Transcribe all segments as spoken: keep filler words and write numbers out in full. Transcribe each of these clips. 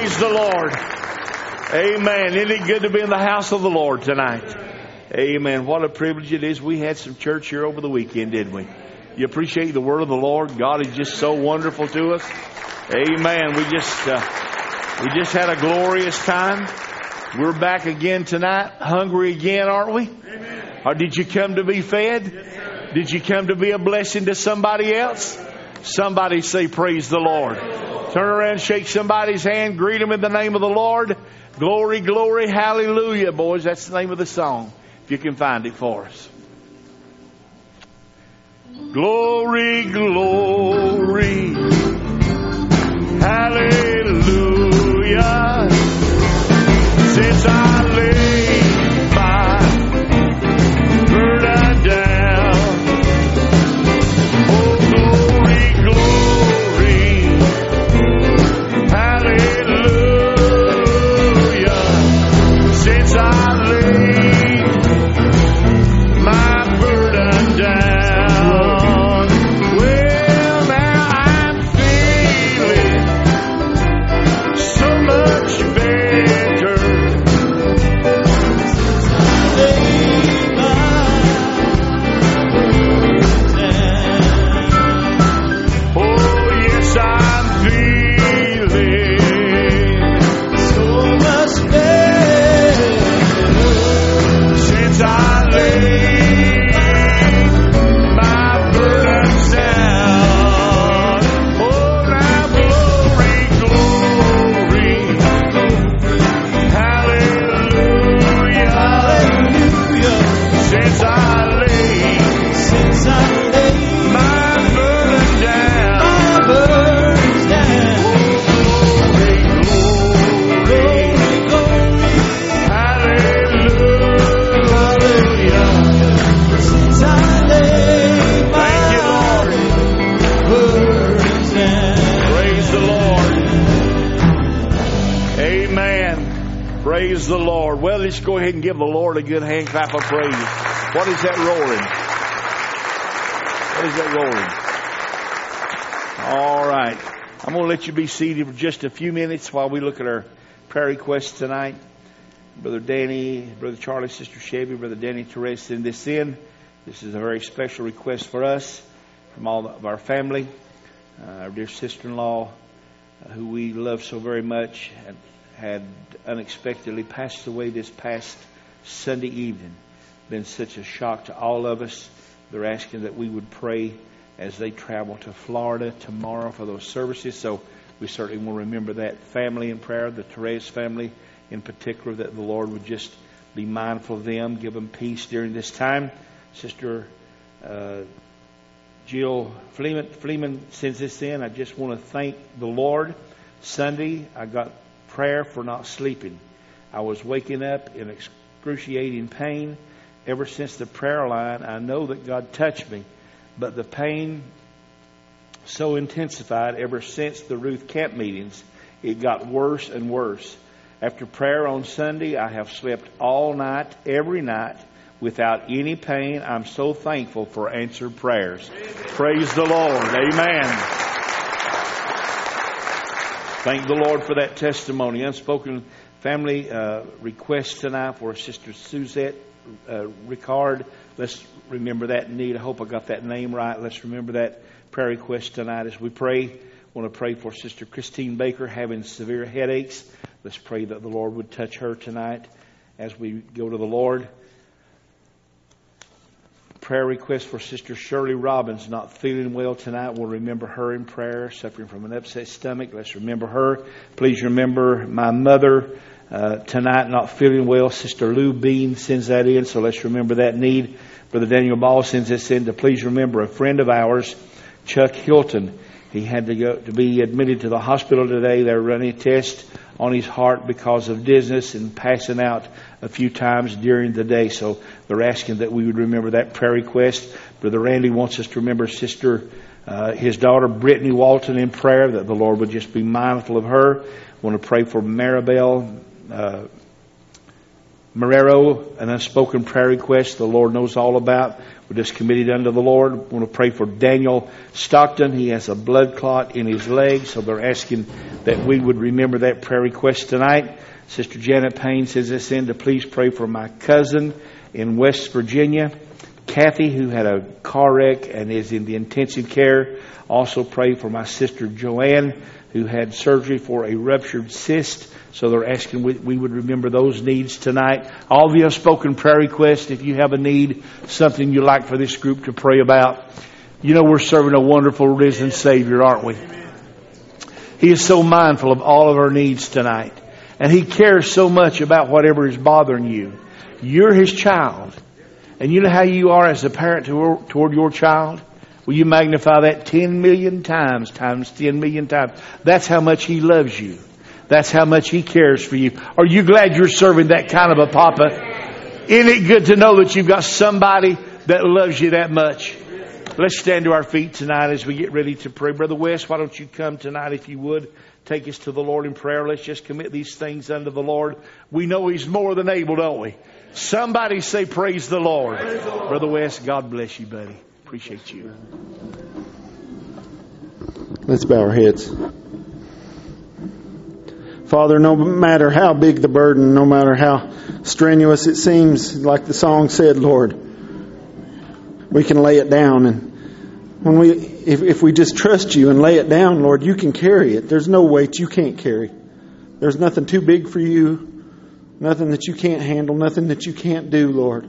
Praise the Lord. Amen. Isn't it good to be in the house of the Lord tonight? Amen. What a privilege it is. We had some church here over the weekend, didn't we? You appreciate the word of the Lord? God is just so wonderful to us. Amen. We just uh, we just had a glorious time. We're back again tonight, hungry again, aren't we? Amen. Or did you come to be fed? Yes, did you come to be a blessing to somebody else? Somebody say, praise the Lord. Turn around, shake somebody's hand, greet them in the name of the Lord. Glory, glory, hallelujah, boys. That's the name of the song, if you can find it for us. Glory, glory, hallelujah. Since I laid my burden down, oh glory, glory, hallelujah. Since I laid my burden down, well now I'm feeling so much better. Praise the Lord. Well, let's go ahead and give the Lord a good hand clap of praise. What is that roaring? What is that roaring? All right. I'm going to let you be seated for just a few minutes while we look at our prayer requests tonight. Brother Danny, Brother Charlie, Sister Chevy, Brother Danny Therese send this in. This is a very special request for us from all of our family. Uh, our dear sister-in-law, uh, who we love so very much, and had unexpectedly passed away this past Sunday evening. Been such a shock to all of us. They're asking that we would pray as they travel to Florida tomorrow for those services. So we certainly will remember that family in prayer, the Therese family in particular, that the Lord would just be mindful of them, give them peace during this time. Sister uh, Jill Fleeman, Fleeman sends this in. I just want to thank the Lord. Sunday, I got prayer for not sleeping. I was waking up in excruciating pain. Ever since the prayer line, I know that God touched me, but the pain so intensified ever since the Ruth Camp meetings. It got worse and worse. After prayer on Sunday, I have slept all night, every night, without any pain. I'm so thankful for answered prayers. Amen. Praise the Lord. Amen. Thank the Lord for that testimony. Unspoken family uh, request tonight for Sister Suzette uh, Ricard. Let's remember that need. I hope I got that name right. Let's remember that prayer request tonight as we pray. I want to pray for Sister Christine Baker having severe headaches. Let's pray that the Lord would touch her tonight as we go to the Lord. Prayer request for Sister Shirley Robbins, not feeling well tonight. We'll remember her in prayer, suffering from an upset stomach. Let's remember her. Please remember my mother uh, tonight, not feeling well. Sister Lou Bean sends that in, so let's remember that need. Brother Daniel Ball sends this in to please remember a friend of ours, Chuck Hilton. He had to go to be admitted to the hospital today. They're running a test on his heart because of dizziness and passing out a few times during the day. So they're asking that we would remember that prayer request. Brother Randy wants us to remember Sister, uh, his daughter Brittany Walton in prayer, that the Lord would just be mindful of her. I want to pray for Maribel uh, Marrero, an unspoken prayer request the Lord knows all about. We're just committed unto the Lord. We want to pray for Daniel Stockton. He has a blood clot in his leg, so they're asking that we would remember that prayer request tonight. Sister Janet Payne says this in to please pray for my cousin in West Virginia, Kathy, who had a car wreck and is in the intensive care. Also pray for my sister Joanne, who had surgery for a ruptured cyst. So they're asking we, we would remember those needs tonight. All of you have spoken prayer requests. If you have a need, something you'd like for this group to pray about. You know we're serving a wonderful risen Savior, aren't we? He is so mindful of all of our needs tonight. And He cares so much about whatever is bothering you. You're His child. And you know how you are as a parent toward your child? Will you magnify that ten million times, times ten million times? That's how much He loves you. That's how much He cares for you. Are you glad you're serving that kind of a papa? Isn't it good to know that you've got somebody that loves you that much? Let's stand to our feet tonight as we get ready to pray. Brother West, why don't you come tonight if you would? Take us to the Lord in prayer. Let's just commit these things unto the Lord. We know He's more than able, don't we? Somebody say praise the Lord. Praise the Lord. Brother West, God bless you, buddy. Appreciate you. Let's bow our heads. Father, no matter how big the burden, no matter how strenuous it seems, like the song said, Lord, we can lay it down. And when we, if, if we just trust You and lay it down, Lord, You can carry it. There's no weight You can't carry. There's nothing too big for You, nothing that You can't handle, nothing that You can't do, Lord.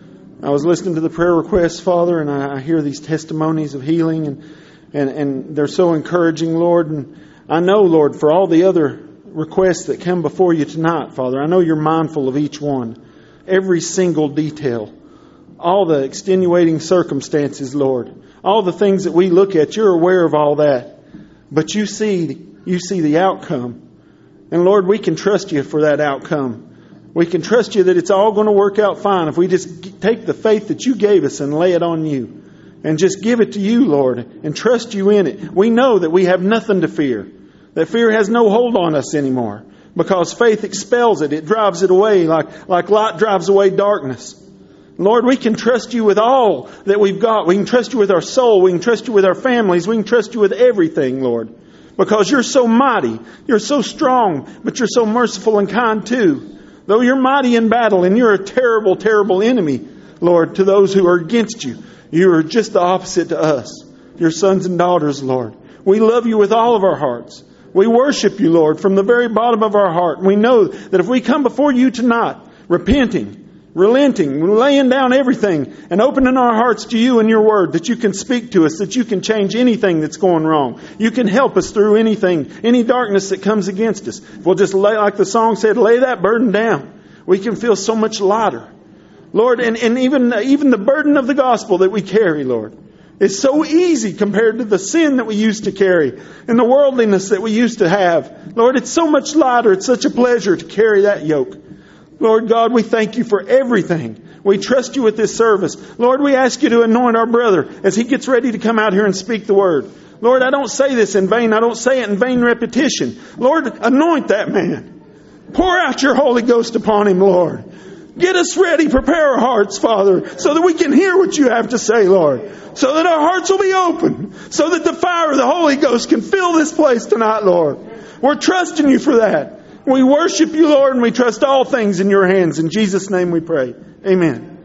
I was listening to the prayer requests, Father, and I, I hear these testimonies of healing, and, and, and they're so encouraging, Lord. And I know, Lord, for all the other requests that come before You tonight, Father, I know You're mindful of each one, every single detail, all the extenuating circumstances, Lord, all the things that we look at. You're aware of all that, but You see, You see the outcome, and Lord, we can trust You for that outcome. We can trust You that it's all going to work out fine if we just take the faith that You gave us and lay it on You, and just give it to You, Lord, and trust You in it. We know that we have nothing to fear. That fear has no hold on us anymore, because faith expels it. It drives it away like, like light drives away darkness. Lord, we can trust You with all that we've got. We can trust You with our soul. We can trust You with our families. We can trust You with everything, Lord, because You're so mighty. You're so strong, but You're so merciful and kind too. Though You're mighty in battle and You're a terrible, terrible enemy, Lord, to those who are against You, You are just the opposite to us, Your sons and daughters, Lord. We love You with all of our hearts. We worship You, Lord, from the very bottom of our heart. We know that if we come before You tonight, repenting, relenting, laying down everything, and opening our hearts to You and Your Word, that You can speak to us, that You can change anything that's going wrong. You can help us through anything, any darkness that comes against us. If we'll just lay, like the song said, lay that burden down, we can feel so much lighter. Lord, and, and even, even the burden of the gospel that we carry, Lord, is so easy compared to the sin that we used to carry and the worldliness that we used to have. Lord, it's so much lighter. It's such a pleasure to carry that yoke. Lord God, we thank You for everything. We trust You with this service. Lord, we ask You to anoint our brother as he gets ready to come out here and speak the word. Lord, I don't say this in vain. I don't say it in vain repetition. Lord, anoint that man. Pour out Your Holy Ghost upon him, Lord. Get us ready. Prepare our hearts, Father, so that we can hear what You have to say, Lord. So that our hearts will be open. So that the fire of the Holy Ghost can fill this place tonight, Lord. We're trusting You for that. We worship You, Lord, and we trust all things in Your hands. In Jesus' name we pray. Amen.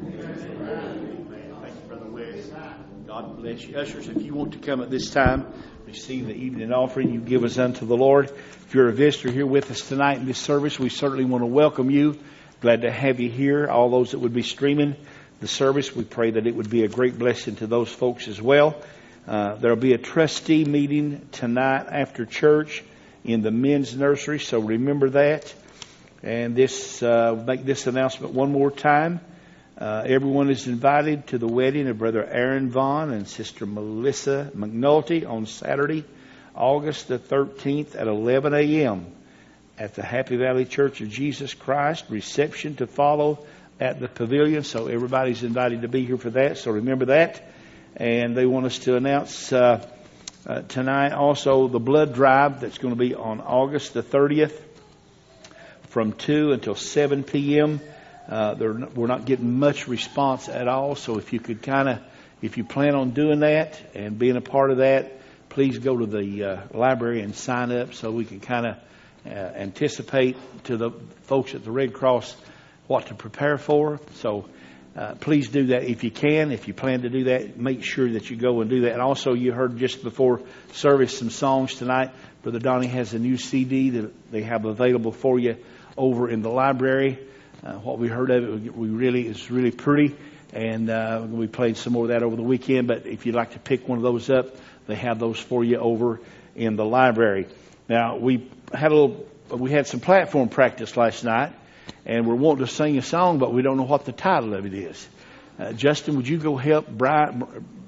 Thank you, Brother West. God bless you. Ushers, if you want to come at this time, receive the evening offering you give us unto the Lord. If you're a visitor here with us tonight in this service, we certainly want to welcome you. Glad to have you here. All those that would be streaming the service, we pray that it would be a great blessing to those folks as well. Uh, there will be a trustee meeting tonight after church in the men's nursery, so remember that. And this, uh, make this announcement one more time. Uh, everyone is invited to the wedding of Brother Aaron Vaughn and Sister Melissa McNulty on Saturday, August the thirteenth at eleven a.m. at the Happy Valley Church of Jesus Christ. Reception to follow at the pavilion, so everybody's invited to be here for that, so remember that. And they want us to announce uh, uh, tonight also the blood drive that's going to be on August the thirtieth from two until seven p.m. Uh, they're not, we're not getting much response at all. So if you could kind of, if you plan on doing that and being a part of that, please go to the uh, library and sign up so we can kind of uh, anticipate to the folks at the Red Cross what to prepare for. So uh, please do that if you can. If you plan to do that, make sure that you go and do that. And also, you heard just before service some songs tonight. Brother Donnie has a new C D that they have available for you over in the library. Uh, what we heard of it, we really is really pretty, and uh, we played some more of that over the weekend. But if you'd like to pick one of those up, they have those for you over in the library. Now, we had a little, we had some platform practice last night, and we're wanting to sing a song, but we don't know what the title of it is. Uh, Justin, would you go help Brian?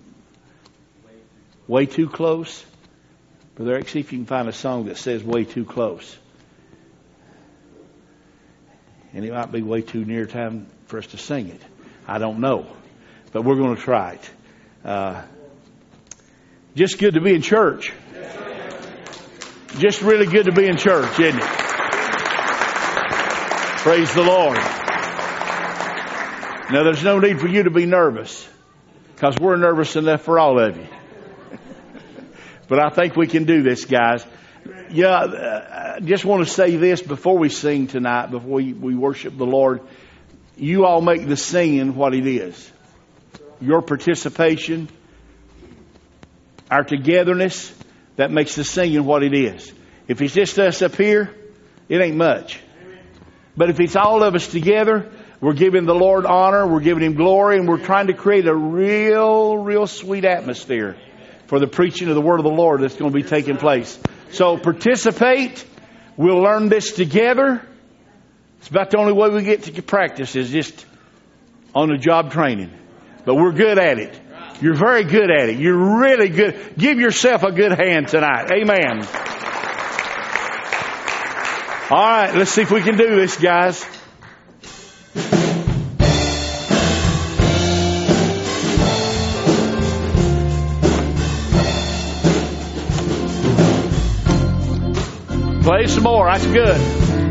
Way Too Close? Brother Eric, see if you can find a song that says Way Too Close. And it might be way too near time for us to sing it. I don't know. But we're going to try it. Uh, just good to be in church. Just really good to be in church, isn't it? Praise the Lord. Now, there's no need for you to be nervous, because we're nervous enough for all of you. But I think we can do this, guys. Yeah, I just want to say this before we sing tonight, before we, we worship the Lord. You all make the singing what it is. Your participation, our togetherness, that makes the singing what it is. If it's just us up here, it ain't much. But if it's all of us together, we're giving the Lord honor, we're giving Him glory, and we're trying to create a real, real sweet atmosphere for the preaching of the Word of the Lord that's going to be taking place. So participate. We'll learn this together. It's about the only way we get to practice is just on the job training. But we're good at it. You're very good at it. You're really good. Give yourself a good hand tonight. Amen. All right, let's see if we can do this, guys. Play some more. That's good.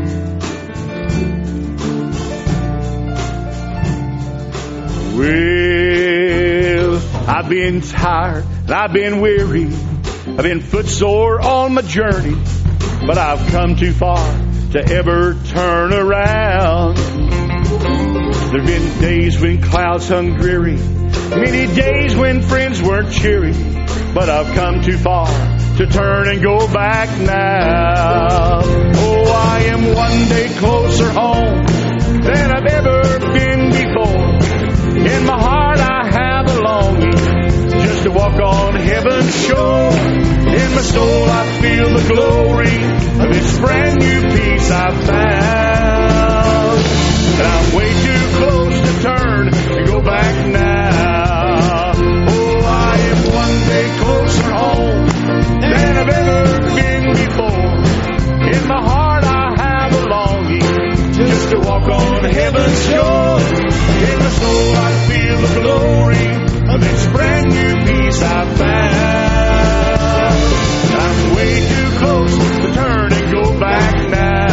Well, I've been tired and I've been weary. I've been footsore on my journey, but I've come too far to ever turn around. There've been days when clouds hung dreary, many days when friends weren't cheery, but I've come too far to turn and go back now. Oh, I am one day closer home than I've ever been before. In my heart I have a longing just to walk on heaven's shore. In my soul I feel the glory of this brand new peace I've found. And I'm way too close to turn and go back now. Oh, I am one day closer home than I've ever been before. In my heart I have a longing just to walk on heaven's shore. In my soul I feel the glory of this brand new peace I found. I'm way too close to turn and go back now.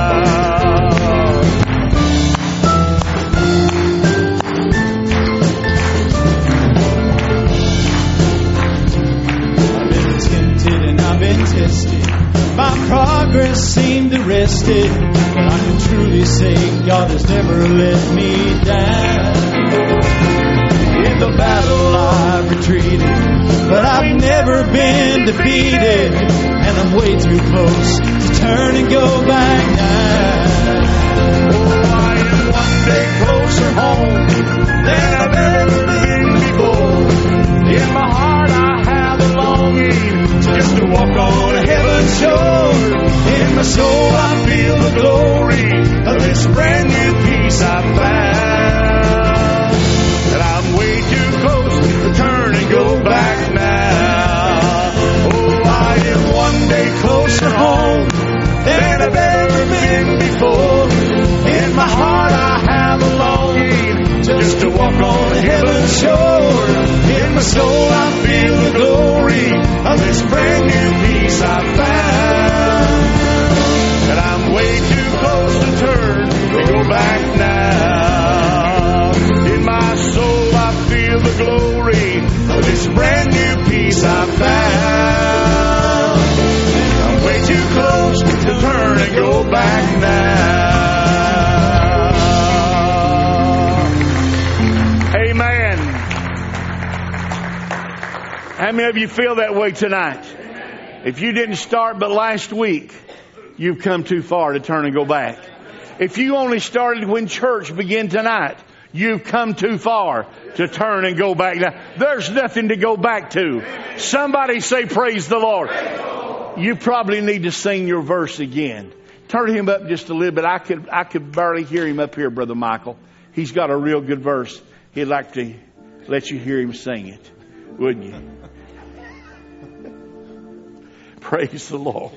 I've been tested, my progress seemed arrested, but I can truly say God has never let me down. In the battle I've retreated, but I've never been defeated, and I'm way too close to turn and go back now. Oh, I am one day closer home than I've ever been before. In my heart I have a longing just to walk on heaven's shore. In my soul I feel the glory of this brand new peace I found. And I'm way too close to turn and go back now. Oh, I am one day closer home than I've ever been before. In my heart I have a longing just to walk on heaven's shore. In my soul I feel the glory of this brand new peace I found. And I'm way too close to turn and go back now. go back now. Amen. How many of you feel that way tonight? If you didn't start but last week, you've come too far to turn and go back. If you only started when church began tonight, you've come too far to turn and go back now. There's nothing to go back to. Somebody say, praise the Lord. You probably need to sing your verse again. Turn him up just a little bit. I could, I could barely hear him up here, Brother Michael. He's got a real good verse. He'd like to let you hear him sing it. Wouldn't you? Praise the Lord.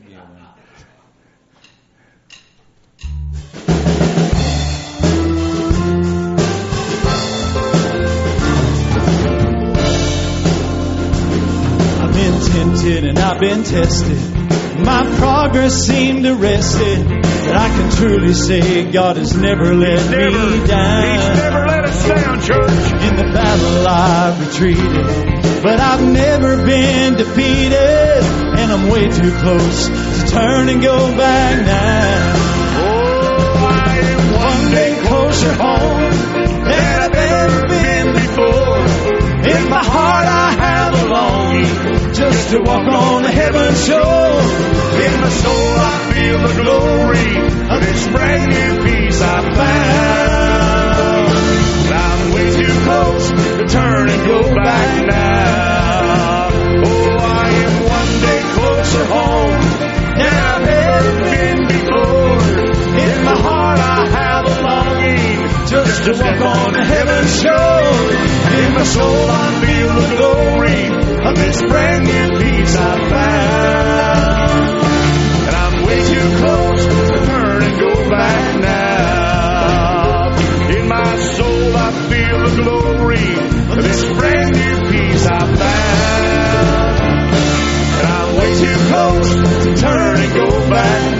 I've been tempted and I've been tested. My progress seemed arrested. But I can truly say God has never let He's never, me down. He's never let us down, church. In the battle I've retreated, but I've never been defeated. And I'm way too close to turn and go back now. Oh, I am One day closer home than I've ever been before. In my heart I have a longing just to walk on the heaven's shore. In my soul I feel the glory of this brand new peace I found. I'm way too close to turn and go back now. Oh, I am one day closer home than I've ever been before. In my heart I have a longing just to walk on the heaven's shore. In my soul I feel the glory of this brand new peace I found. And I'm way too close to turn and go back now. In my soul I feel the glory of this brand new peace I found. And I'm way too close to turn and go back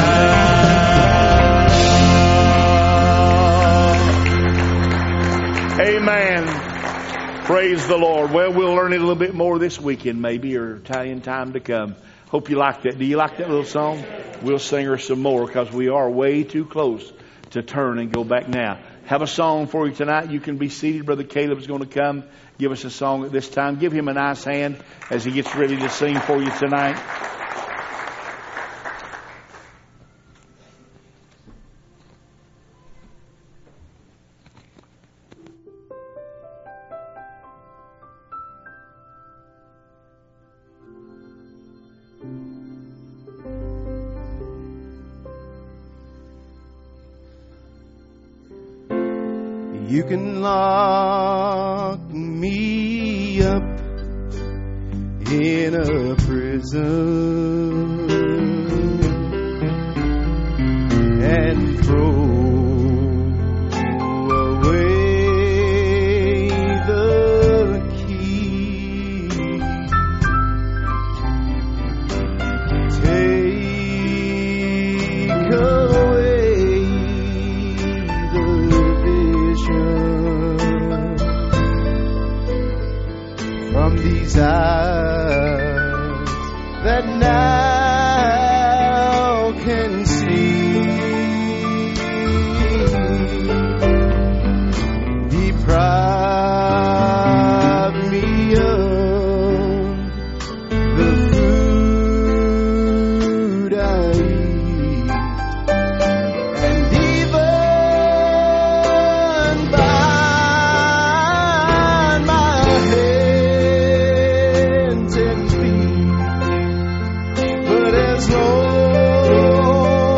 now. Amen. Praise the Lord. Well, we'll learn it a little bit more this weekend maybe, or Italian time to come. Hope you like that. Do you like that little song? We'll sing her some more because we are way too close to turn and go back now. Have a song for you tonight. You can be seated. Brother Caleb's going to come give us a song at this time. Give him a nice hand as he gets ready to sing for you tonight. You can lock me up in a prison and throw away the key. Take away the from these eyes that now can see. Deprive me of the food I eat, and even bind my head. As long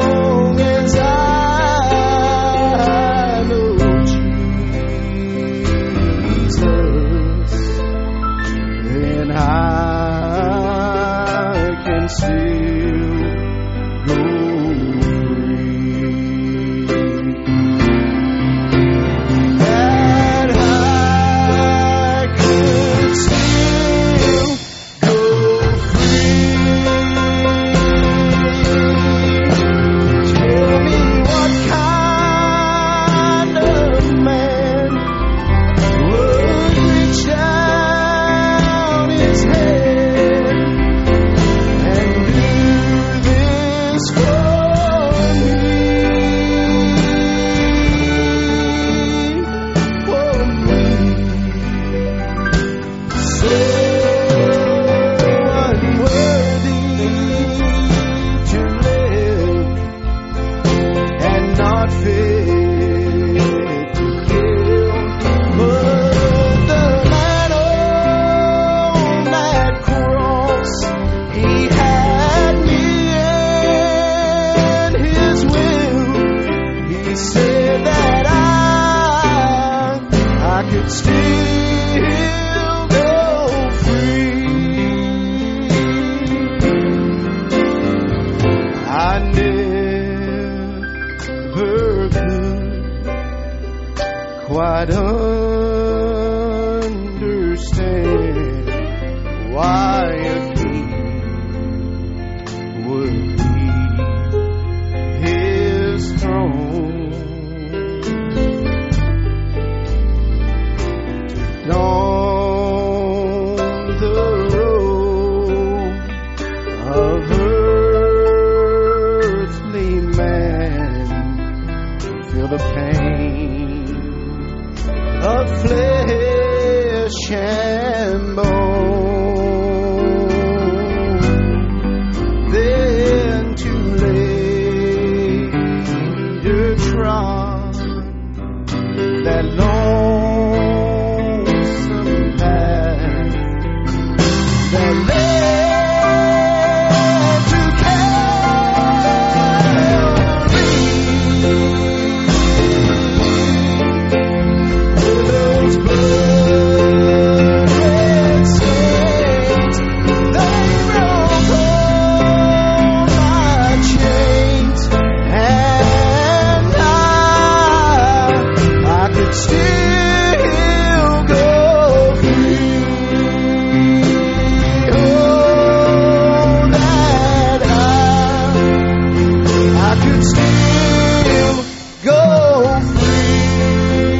could still go free.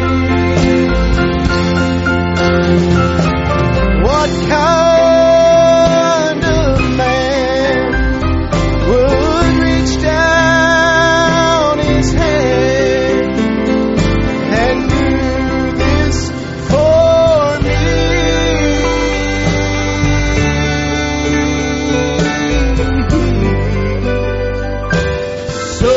What kind of man would reach down his hand and do this for me? So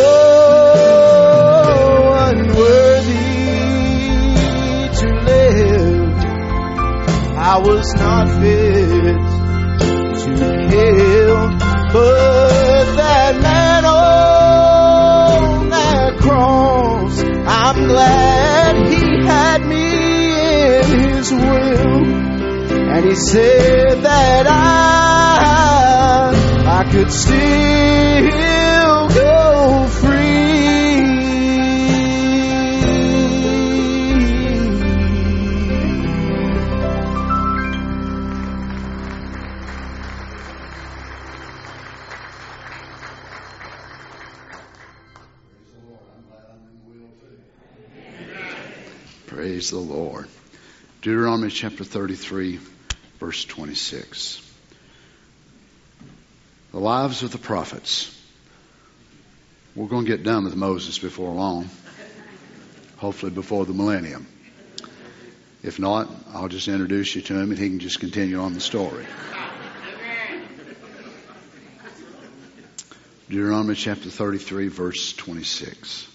unworthy to live, I was not fit to kill, but that man on that cross, I'm glad he had me in his will, and he said that I, I could still go free. Praise the Lord. Deuteronomy chapter thirty-three, verse twenty-six. The lives of the prophets. We're going to get done with Moses before long. Hopefully before the millennium. If not, I'll just introduce you to him and he can just continue on the story. Deuteronomy chapter thirty-three, verse twenty-six.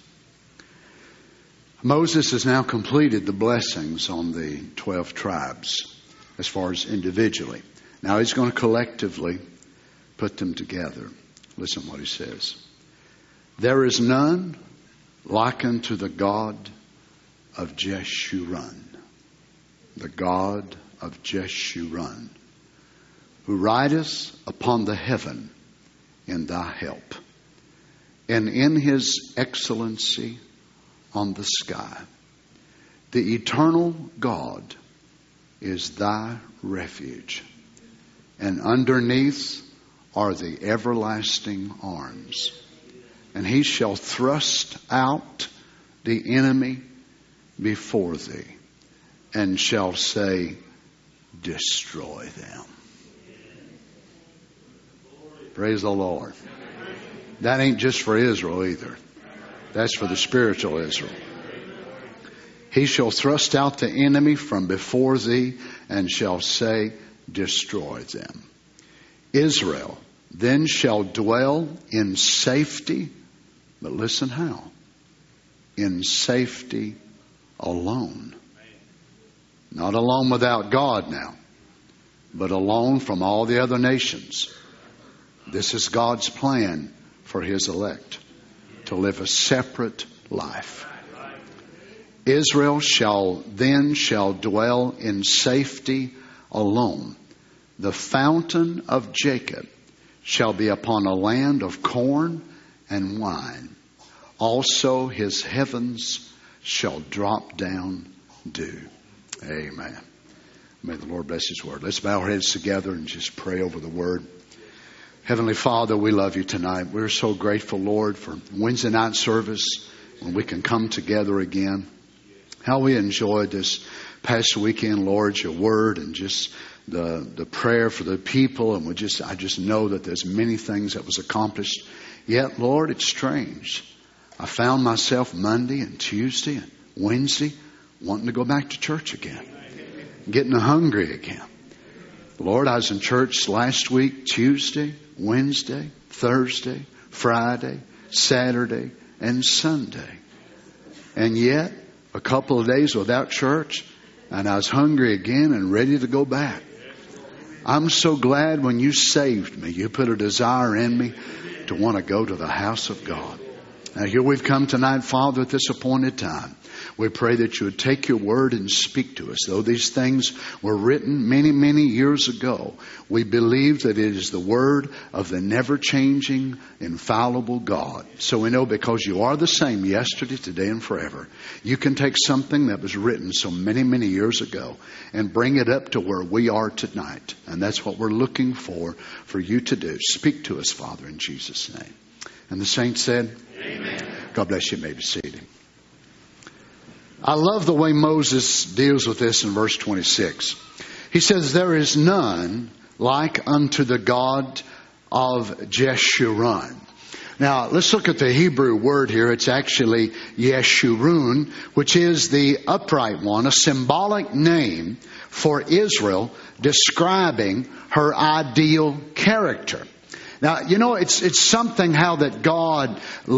Moses has now completed the blessings on the twelve tribes as far as individually. Now he's going to collectively put them together. Listen what he says. There is none like unto the God of Jeshurun, the God of Jeshurun, who rideth upon the heaven in thy help, and in his excellency on the sky. The eternal God is thy refuge, and underneath are the everlasting arms. And he shall thrust out the enemy before thee, and shall say, destroy them. Praise the Lord. That ain't just for Israel either. That's for the spiritual Israel. He shall thrust out the enemy from before thee, and shall say, destroy them. Israel then shall dwell in safety. But listen how. In safety alone. Not alone without God now, but alone from all the other nations. This is God's plan for his elect, to live a separate life. Israel shall then shall dwell in safety alone. The fountain of Jacob shall be upon a land of corn and wine. Also his heavens shall drop down dew. Amen. May the Lord bless his word. Let's bow our heads together and just pray over the word. Heavenly Father, we love you tonight. We're so grateful, Lord, for Wednesday night service when we can come together again. How we enjoyed this past weekend, Lord, your word and just the the prayer for the people. And we just, I just know that there's many things that was accomplished. Yet, Lord, it's strange. I found myself Monday and Tuesday and Wednesday wanting to go back to church again, getting hungry again. Lord, I was in church last week, Tuesday, Wednesday, Thursday, Friday, Saturday, and Sunday. And yet, a couple of days without church, and I was hungry again and ready to go back. I'm so glad when you saved me, you put a desire in me to want to go to the house of God. Now here we've come tonight, Father, at this appointed time. We pray that you would take your word and speak to us. Though these things were written many, many years ago, we believe that it is the word of the never-changing, infallible God. So we know because you are the same yesterday, today, and forever, you can take something that was written so many, many years ago and bring it up to where we are tonight. And that's what we're looking for, for you to do. Speak to us, Father, in Jesus' name. And the saints said, Amen. God bless you. You may be seated. I love the way Moses deals with this in verse twenty-six. He says, there is none like unto the God of Jeshurun. Now, let's look at the Hebrew word here. It's actually Yeshurun, which is the upright one, a symbolic name for Israel describing her ideal character. Now, you know, it's it's something how that God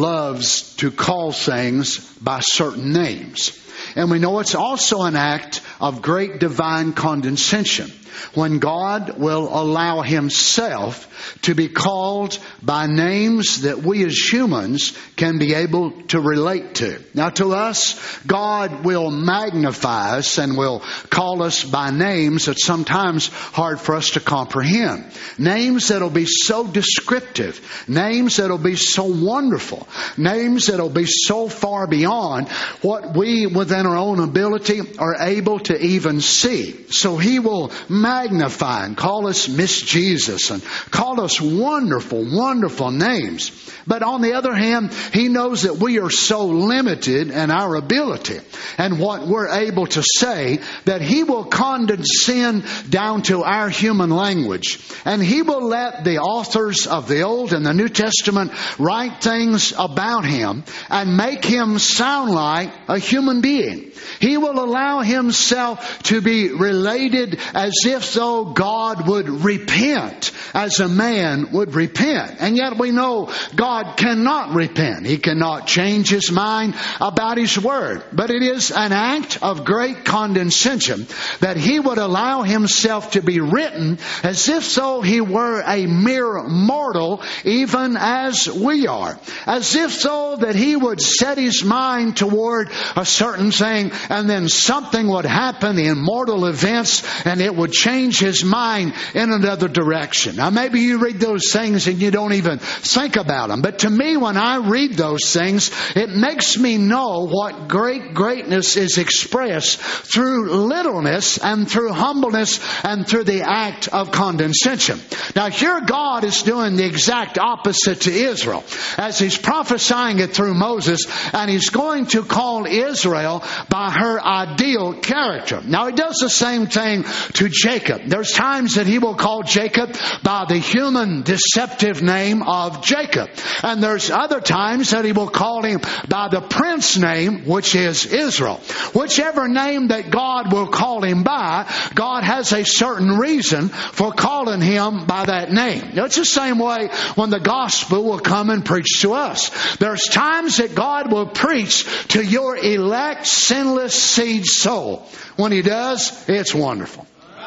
loves to call things by certain names. And we know it's also an act of great divine condescension when God will allow Himself to be called by names that we as humans can be able to relate to. Now to us, God will magnify us and will call us by names that's sometimes hard for us to comprehend. Names that'll be so descriptive. Names that'll be so wonderful. Names that'll be so far beyond what we within our own ability are able to even see. So He will magnify and call us Miss Jesus and call us wonderful, wonderful names. But on the other hand, He knows that we are so limited in our ability and what we're able to say that He will condescend down to our human language. And He will let the authors of the Old and the New Testament write things about Him and make Him sound like a human being. He will allow Himself to be related as if though God would repent as a man would repent. And yet we know God cannot repent. He cannot change His mind about His Word. But it is an act of great condescension that He would allow Himself to be written as if though He were a mere mortal, even as we are. As if though that He would set His mind toward a certain thing and then something would happen, the immortal events, and it would change His mind in another direction. Now maybe you read those things and you don't even think about them. But to me, when I read those things, it makes me know what great greatness is expressed through littleness and through humbleness and through the act of condescension. Now here God is doing the exact opposite to Israel as He's prophesying it through Moses, and He's going to call Israel by her ideal character. Now He does the same thing to Jacob. There's times that He will call Jacob by the human deceptive name of Jacob. And there's other times that He will call him by the prince name, which is Israel. Whichever name that God will call him by, God has a certain reason for calling him by that name. Now, it's the same way when the gospel will come and preach to us. There's times that God will preach to your elect, sinless seed soul. When He does, it's wonderful.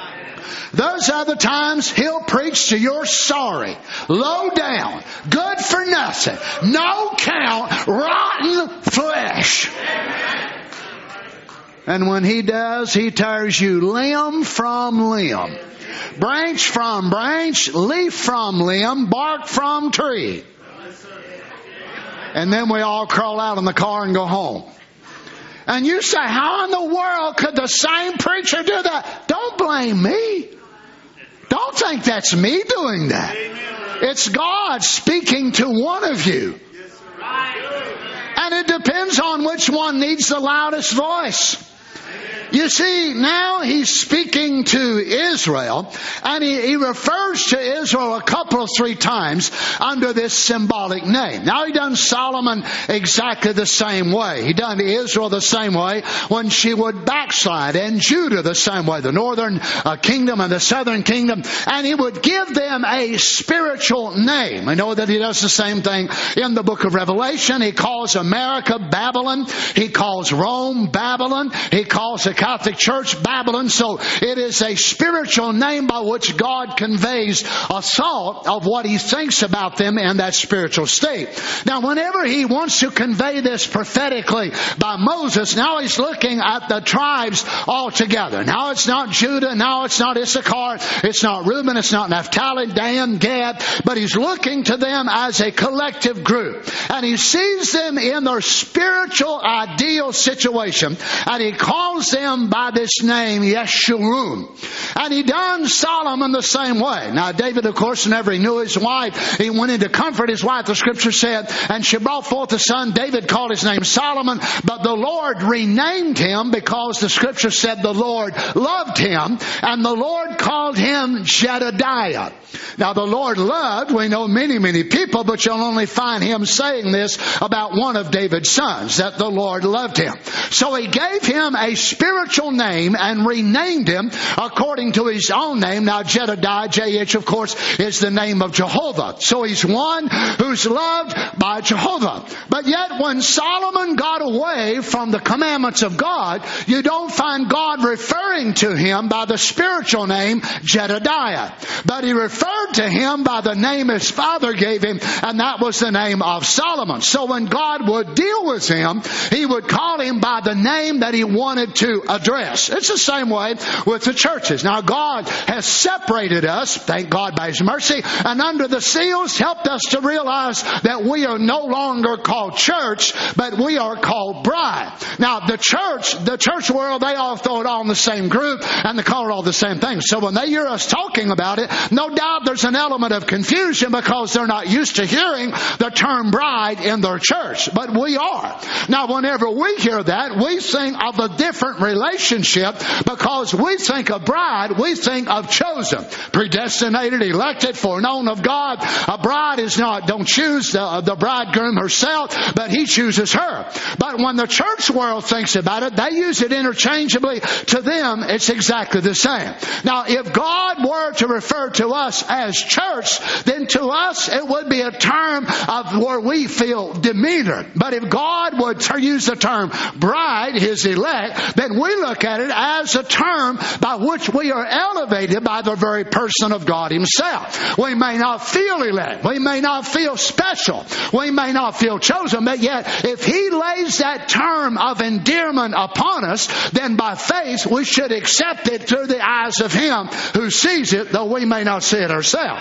Those other times He'll preach to your sorry, low down, good for nothing, no count, rotten flesh. And when He does, He tears you limb from limb, branch from branch, leaf from limb, bark from tree. And then we all crawl out in the car and go home. And you say, how in the world could the same preacher do that? Don't blame me. Don't think that's me doing that. It's God speaking to one of you. And it depends on which one needs the loudest voice. You see, now He's speaking to Israel, and he, he refers to Israel a couple of three times under this symbolic name. Now He done Solomon exactly the same way. He done Israel the same way when she would backslide, and Judah the same way, the northern uh, kingdom and the southern kingdom, and He would give them a spiritual name. I know that He does the same thing in the book of Revelation. He calls America Babylon. He calls Rome Babylon. He calls the Catholic Church Babylon. So it is a spiritual name by which God conveys a thought of what He thinks about them in that spiritual state. Now whenever He wants to convey this prophetically by Moses, now He's looking at the tribes all together. Now it's not Judah, now it's not Issachar, it's not Reuben, it's not Naphtali, Dan, Gad, but He's looking to them as a collective group. And He sees them in their spiritual ideal situation, and He calls them him by this name, Yeshurun. And he done Solomon the same way. Now, David, of course, whenever he knew his wife, he went in to comfort his wife, the scripture said, and she brought forth a son. David called his name Solomon, but the Lord renamed him because the scripture said the Lord loved him, and the Lord called him Jedediah. Now, the Lord loved, we know many, many people, but you'll only find him saying this about one of David's sons, that the Lord loved him. So he gave him a spiritual name and renamed him according to his own name. Now, Jedediah, J H, of course, is the name of Jehovah. So he's one who's loved by Jehovah. But yet, when Solomon got away from the commandments of God, you don't find God referring to him by the spiritual name Jedediah. But he referred to him by the name his father gave him, and that was the name of Solomon. So when God would deal with him, he would call him by the name that he wanted to address. It's the same way with the churches. Now, God has separated us, thank God by his mercy, and under the seals helped us to realize that we are no longer called church, but we are called bride. Now, the church, the church world, they all throw it all in the same group, and they call it all the same thing. So when they hear us talking about it, no doubt there's an element of confusion because they're not used to hearing the term bride in their church. But we are. Now, whenever we hear that, we think of a different relationship because we think of bride, we think of chosen, predestinated, elected, foreknown of God. A bride is not, don't choose the, the bridegroom herself, but he chooses her. But when the church world thinks about it, they use it interchangeably. To them, it's exactly the same. Now, if God were to refer to us as church, then to us it would be a term of where we feel demeanor. But if God would use the term bride, his elect, then we look at it as a term by which we are elevated by the very person of God himself. We may not feel elect. We may not feel special. We may not feel chosen. But yet, if he lays that term of endearment upon us, then by faith we should accept it through the eyes of him who sees it, though we may not see it ourselves.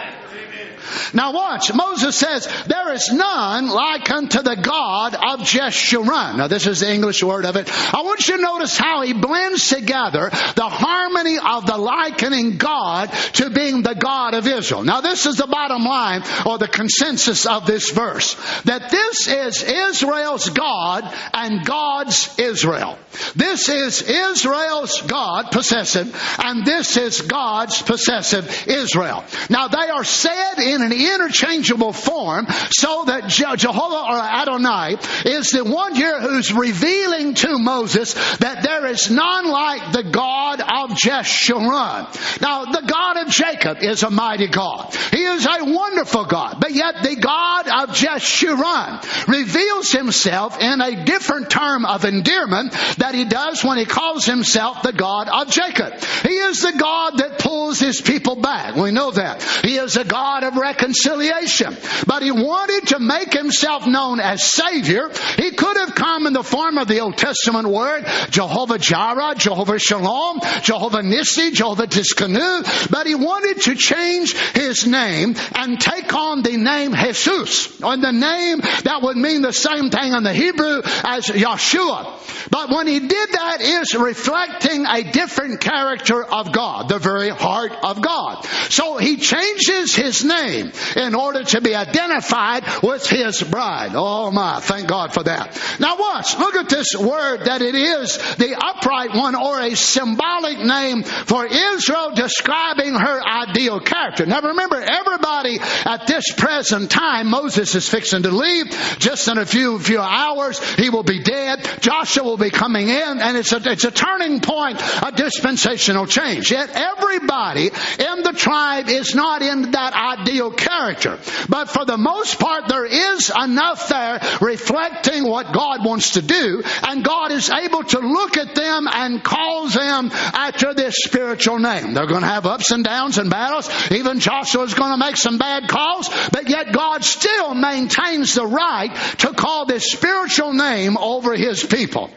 Now watch, Moses says, there is none like unto the God of Jeshurun. Now this is the English word of it. I want you to notice how he blends together the harmony of the likening God to being the God of Israel. Now this is the bottom line, or the consensus of this verse, that this is Israel's God and God's Israel. This is Israel's God, possessive, and this is God's possessive Israel. Now they are said in an interchangeable form, so that Je- Jehovah or Adonai is the one here who's revealing to Moses that there is none like the God of Jeshurun. Now, the God of Jacob is a mighty God. He is a wonderful God. But yet the God of Jeshurun reveals himself in a different term of endearment that he does when he calls himself the God of Jacob. He is the God that pulls his people back. We know that. He is a God of reconciliation. But he wanted to make himself known as Savior. He could have come in the form of the Old Testament word, Jehovah Jireh, Jehovah Shalom, Jehovah Nissi, Jehovah Tiskanu. But he wanted to change his name and take on the name Jesus, or the name that would mean the same thing in the Hebrew as Yeshua. But when he did that, is reflecting a different character of God, the very heart of God. So he changes his name in order to be identified with his bride. Oh my, thank God for that. Now watch, look at this word that it is the upright one, or a symbolic name for Israel describing her ideal character. Now remember, everybody at this present time, Moses is fixing to leave. Just in a few few hours, he will be dead. Joshua will be coming in, and it's a, it's a turning point, a dispensational change. Yet everybody in the tribe is not in that ideal character. But for the most part, there is enough there reflecting what God wants to do, and God is able to look at them and call them after this spiritual name. They're going to have ups and downs and battles. Even Joshua is going to make some bad calls, but yet God still maintains the right to call this spiritual name over his people.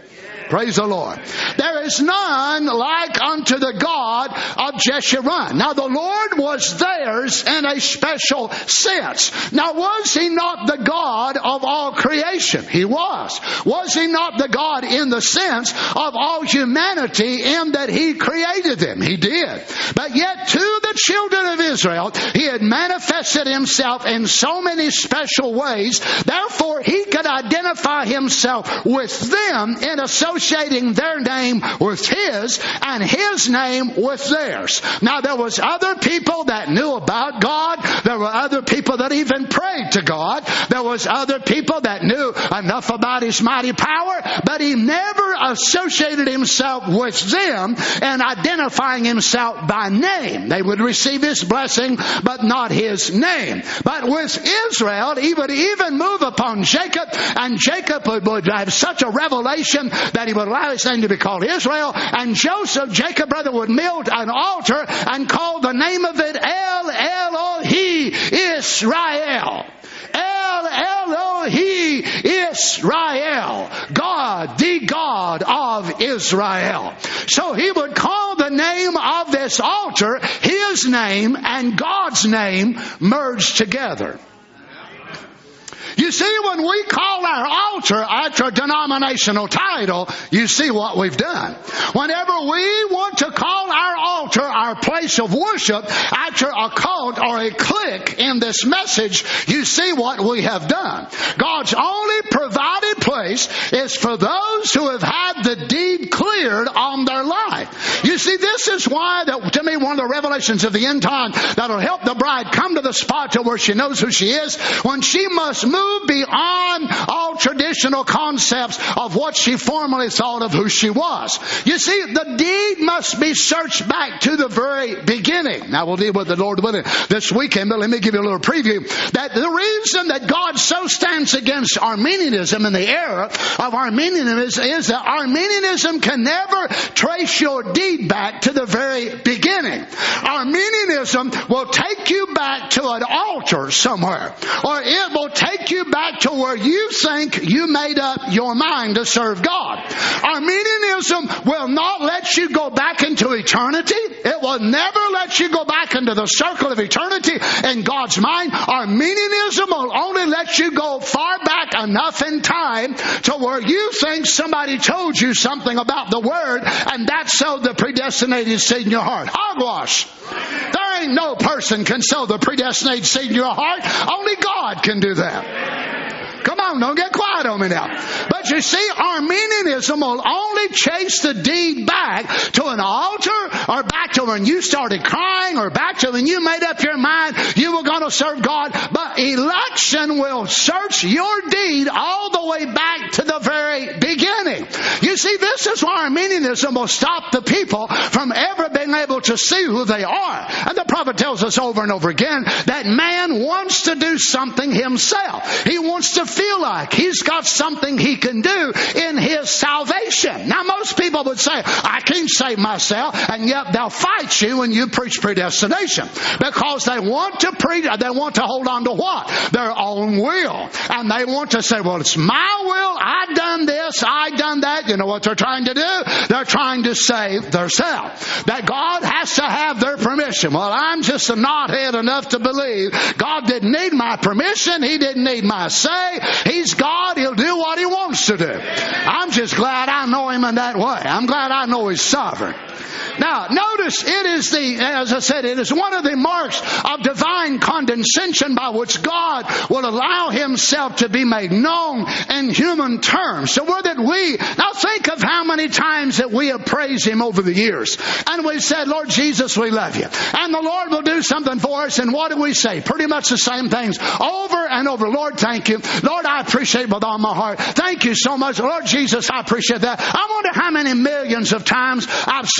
Praise the Lord. There is none like unto the God of Jeshurun. Now the Lord was theirs in a special sense. Now was He not the God of all creation? He was. Was He not the God in the sense of all humanity in that He created them? He did. But yet to the children of Israel, He had manifested Himself in so many special ways. Therefore, He could identify Himself with them in associating their name with His and His name with theirs. Now, there was other people that knew about God. There were other people that even prayed to God. There was other people that knew enough about His mighty power, but He never associated Himself with them and identifying Himself by name. They would receive His blessing, but not His name. But with Israel, He would even move upon Jacob, and Jacob would, would have such a revelation that he would allow his name to be called Israel. And Joseph, Jacob, brother, would build an altar and call the name of it El Elohi Israel. El Elohi Israel. God, the God of Israel. So he would call the name of this altar His name and God's name merged together. You see, when we call our altar after a denominational title, you see what we've done. Whenever we want to call our altar our place of worship after a cult or a clique in this message, you see what we have done. God's only provided place is for those who have had the deed cleared on their life. You see, this is why, that, to me, one of the revelations of the end time that'll help the bride come to the spot to where she knows who she is, when she must move beyond all traditional concepts of what she formerly thought of who she was. You see, the deed must be searched back to the very beginning. Now, we'll deal with the Lord willing this weekend, but let me give you a little preview. That the reason that God so stands against Arminianism and the error of Arminianism is, is that Arminianism can never trace your deed back to the very beginning. Arminianism will take you back to an altar somewhere, or it will take you back to where you think you made up your mind to serve God. Arminianism will not let you go back into eternity. It will never let you go back into the circle of eternity in God's mind. Arminianism will only let you go far back enough in time to where you think somebody told you something about the Word, and that sowed the predestinated seed in your heart. Hogwash. There ain't no person can sow the predestinated seed in your heart. Only God can do that. Come on, don't get quiet on me now. But you see, Arminianism will only chase the deed back to an altar, or back to when you started crying, or back to when you made up your mind you were going to serve God. But election will search your deed all the way back to the very beginning. You see, this is why Arminianism will stop the people from ever being able to see who they are. And the prophet tells us over and over again that man wants to do something himself. He wants to feel like he's got something he can do in his salvation. Now, most people would say, I can't save myself, and yet they'll fight you when you preach predestination, because they want to preach, they want to hold on to what? Their own will. And they want to say, well, it's my will, I done this, I done that. You know what they're trying to do? They're trying to save themselves. That God has to have their permission. Well, I'm just a knothead enough to believe God didn't need my permission, He didn't need my say. He's God. He'll do what He wants to do. I'm just glad I know Him in that way. I'm glad I know He's sovereign. Now, notice it is the, as I said, it is one of the marks of divine condescension by which God will allow Himself to be made known in human terms. So where that we, now think of how many times that we have praised Him over the years. And we've said, Lord Jesus, we love You. And the Lord will do something for us. And what do we say? Pretty much the same things over and over. Lord, thank You. Lord, I appreciate it with all my heart. Thank You so much. Lord Jesus, I appreciate that. I wonder how many millions of times I've said that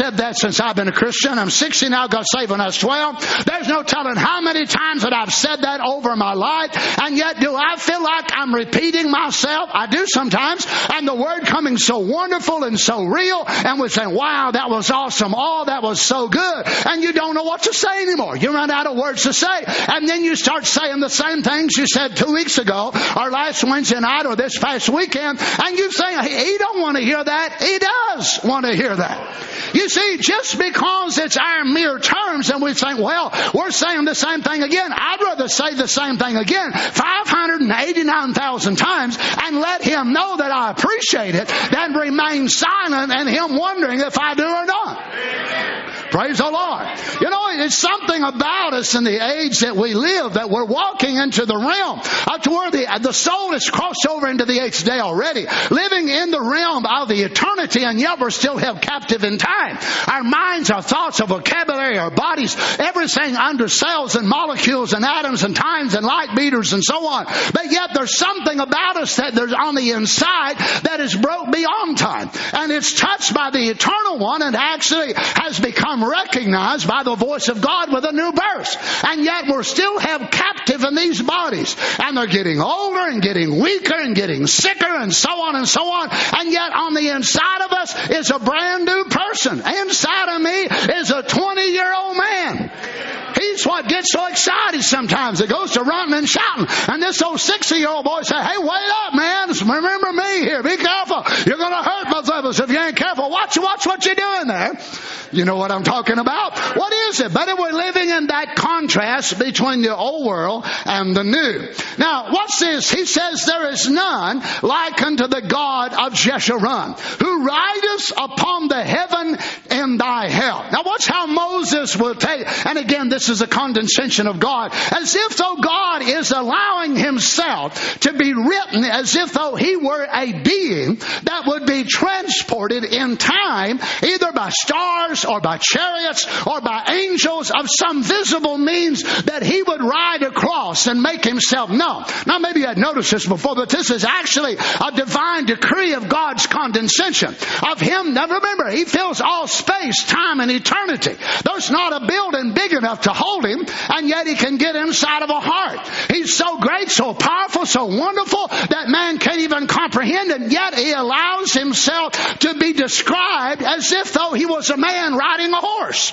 since I've been a Christian. I'm sixty now, got saved when I was twelve. There's no telling how many times that I've said that over my life. And yet, do I feel like I'm repeating myself? I do sometimes. And the word coming so wonderful and so real. And we're saying, wow, that was awesome. Oh, that was so good. And you don't know what to say anymore. You run out of words to say. And then you start saying the same things you said two weeks ago or last Wednesday night or this past weekend. And you say, he don't want to hear that. He does want to hear that. You see, just because it's our mere terms and we think, well, we're saying the same thing again. I'd rather say the same thing again five hundred eighty-nine thousand times and let him know that I appreciate it than remain silent and him wondering if I do or not. Amen. Praise the Lord. You know, it's something about us in the age that we live that we're walking into the realm up to where the, the soul is crossed over into the eighth day already, living in the realm of the eternity, and yet we're still held captive in time. Our minds, our thoughts, our vocabulary, our bodies, everything under cells and molecules and atoms and times and light meters and so on. But yet there's something about us that there's on the inside that is broke beyond time. And it's touched by the eternal one and actually has become recognized by the voice of God with a new birth. And yet we're still held captive in these bodies. And they're getting older and getting weaker and getting sicker and so on and so on. And yet on the inside of us is a brand new person. Inside of me is a twenty-year-old man. He's what gets so excited sometimes. It goes to running and shouting. And this old sixty-year-old boy says, hey, wait up, man. Remember me here. Be careful. You're going to hurt both of us if you ain't careful. Watch, watch what you're doing there. You know what I'm talking about? What is it? But we're living in that contrast between the old world and the new. Now, what's this? He says, there is none like unto the God of Jeshurun, who rideth upon the heaven in thy help. Now, watch how Moses will take, and again, this is a condescension of God, as if though God is allowing himself to be written as if though he were a being that would be transported in time, either by stars or by chariots or by angels of some visible means that he would ride across and make himself known. Now, maybe you had noticed this before, but this is actually a divine decree of God's condescension of him. Now, remember, he fills all space, time, and eternity. There's not a building big enough to hold him, and yet he can get inside of a heart. He's so great, so powerful, so wonderful that man can't even comprehend, and yet he allows himself to be described as if though he was a man riding a horse.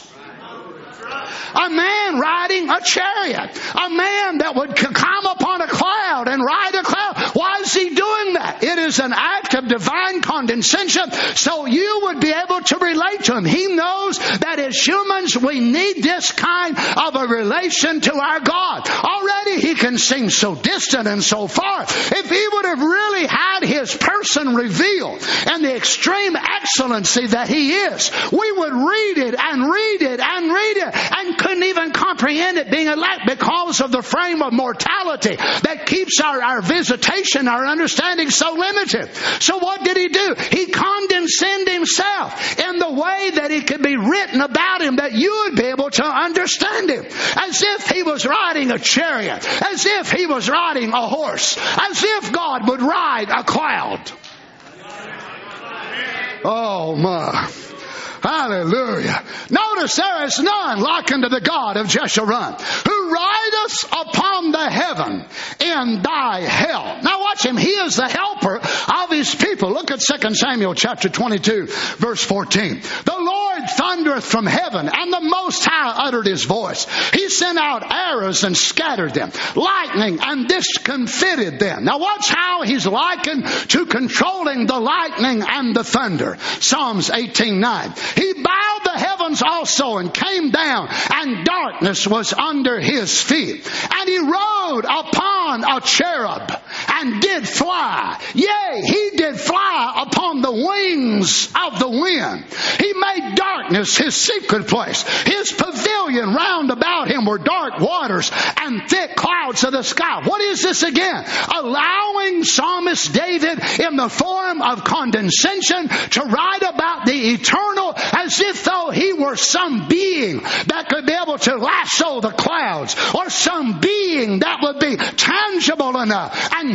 A man riding a chariot. A man that would come upon a cloud and ride a cloud. Why is he doing that? It is an act of divine condescension so you would be able to relate to him. He knows that as humans we need this kind of a relation to our God. Already he can seem so distant and so far. If he would have really had his person revealed and the extreme excellency that he is, we would read it and read it and read it and couldn't even comprehend it being elect because of the frame of mortality that keeps our, our visitation, our understanding so limited. So what did he do? He condescended himself in the way that it could be written about him that you would be able to understand him. As if he was riding a chariot. As if he was riding a horse. As if God would ride a cloud. Oh my. Hallelujah. Notice there is none like unto the God of Jeshurun, who rideth upon the heaven in thy help. Now watch him. He is the helper of his people. Look at Second Samuel chapter twenty-two, verse fourteen. The Lord thundereth from heaven, and the Most High uttered his voice. He sent out arrows and scattered them, lightning and discomfited them. Now watch how he's likened to controlling the lightning and the thunder. Psalms eighteen nine. He bowed the heavens also and came down, and darkness was under his feet. And he rode upon a cherub and did fly. Yea, he did fly upon the wings of the wind. He made darkness his secret place. His pavilion round about him were dark waters and thick clouds of the sky. What is this again? Allowing Psalmist David in the form of condescension to write about the eternal as if though he were some being that could be able to lasso the clouds, or some being that would be tangible enough and human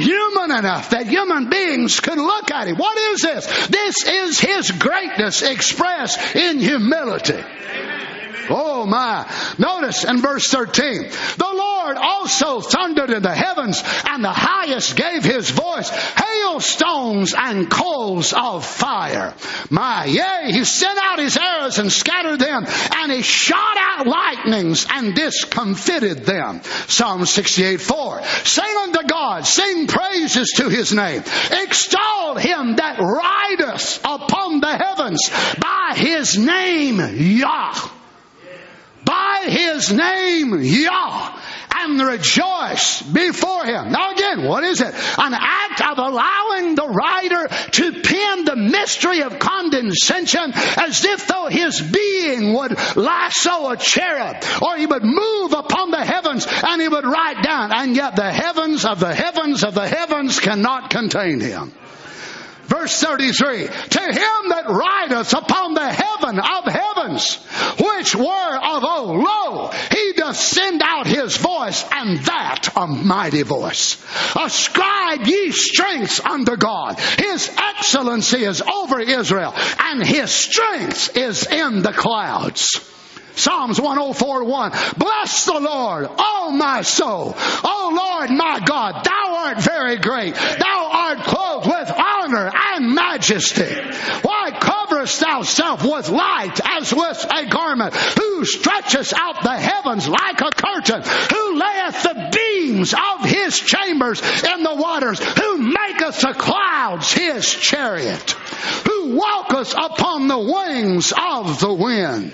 important enough that human beings could look at him. What is this? This is his greatness expressed in humility. Oh my. Notice in verse thirteen, the Lord also thundered in the heavens, and the highest gave his voice, hailstones and coals of fire. My, yea, he sent out his arrows and scattered them, and he shot out lightnings and discomfited them. Psalm sixty-eight four. Sing unto God, sing praises to his name. Extol him that rideth upon the heavens by his name, Yah. By his name, Yah, and rejoice before him. Now again, what is it? An act of allowing the writer to pen the mystery of condescension as if though his being would lasso a cherub, or he would move upon the heavens and he would write down, and yet the heavens of the heavens of the heavens cannot contain him. Verse thirty-three, to him that rideth upon the heaven of heavens, which were of old, lo, he doth send out his voice, and that a mighty voice. Ascribe ye strength unto God. His excellency is over Israel, and his strength is in the clouds. Psalms one oh four one. Bless the Lord, O my soul. O Lord my God, thou art very great. Thou art clothed with honor and majesty. Why coverest thou self with light as with a garment? Who stretchest out the heavens like a curtain? Who layeth the beams of his chambers in the waters? Who maketh the clouds his chariot? Who walketh upon the wings of the wind?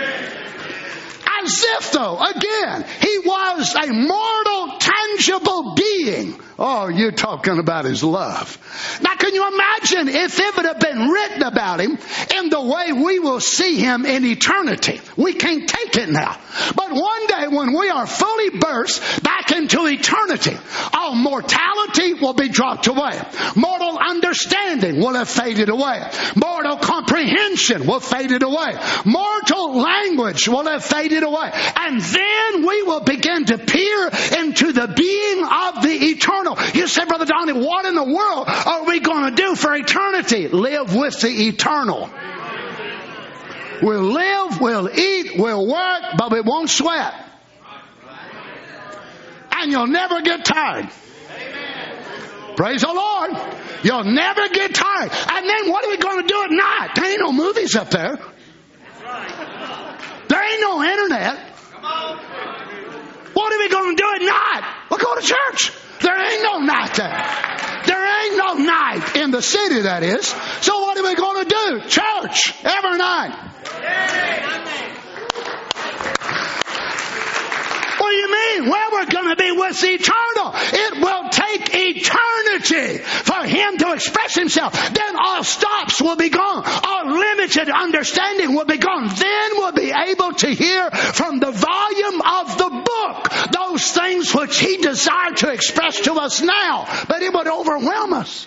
As if though, again, he was a mortal, tangible being. Oh, you're talking about his love. Now, can you imagine if it would have been written about him in the way we will see him in eternity? We can't take it now. But one day when we are fully burst back into eternity, all mortality will be dropped away. Mortal understanding will have faded away. Mortal comprehension will have faded away. Mortal language will have faded away. And then we will begin to peer into the being of the eternal. You say, Brother Donnie, what in the world are we going to do for eternity? Live with the eternal. We'll live, we'll eat, we'll work, but we won't sweat. And you'll never get tired. Praise the Lord. You'll never get tired. And then what are we going to do at night? There ain't no movies up there. There ain't no internet. What are we going to do at night? We'll go to church. There ain't no night there. There ain't no night in the city, that is. So what are we going to do? Church every night. What do you mean? Well, we're going to be with the eternal. It will take eternity for him to express himself. Then all stops will be gone. All limited understanding will be gone. Then we'll be able to hear from the volume of the book those things which he desired to express to us now. But it would overwhelm us.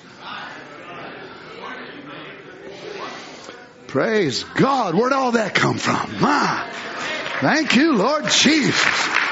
Praise God. Where'd all that come from? My, thank you, Lord Jesus.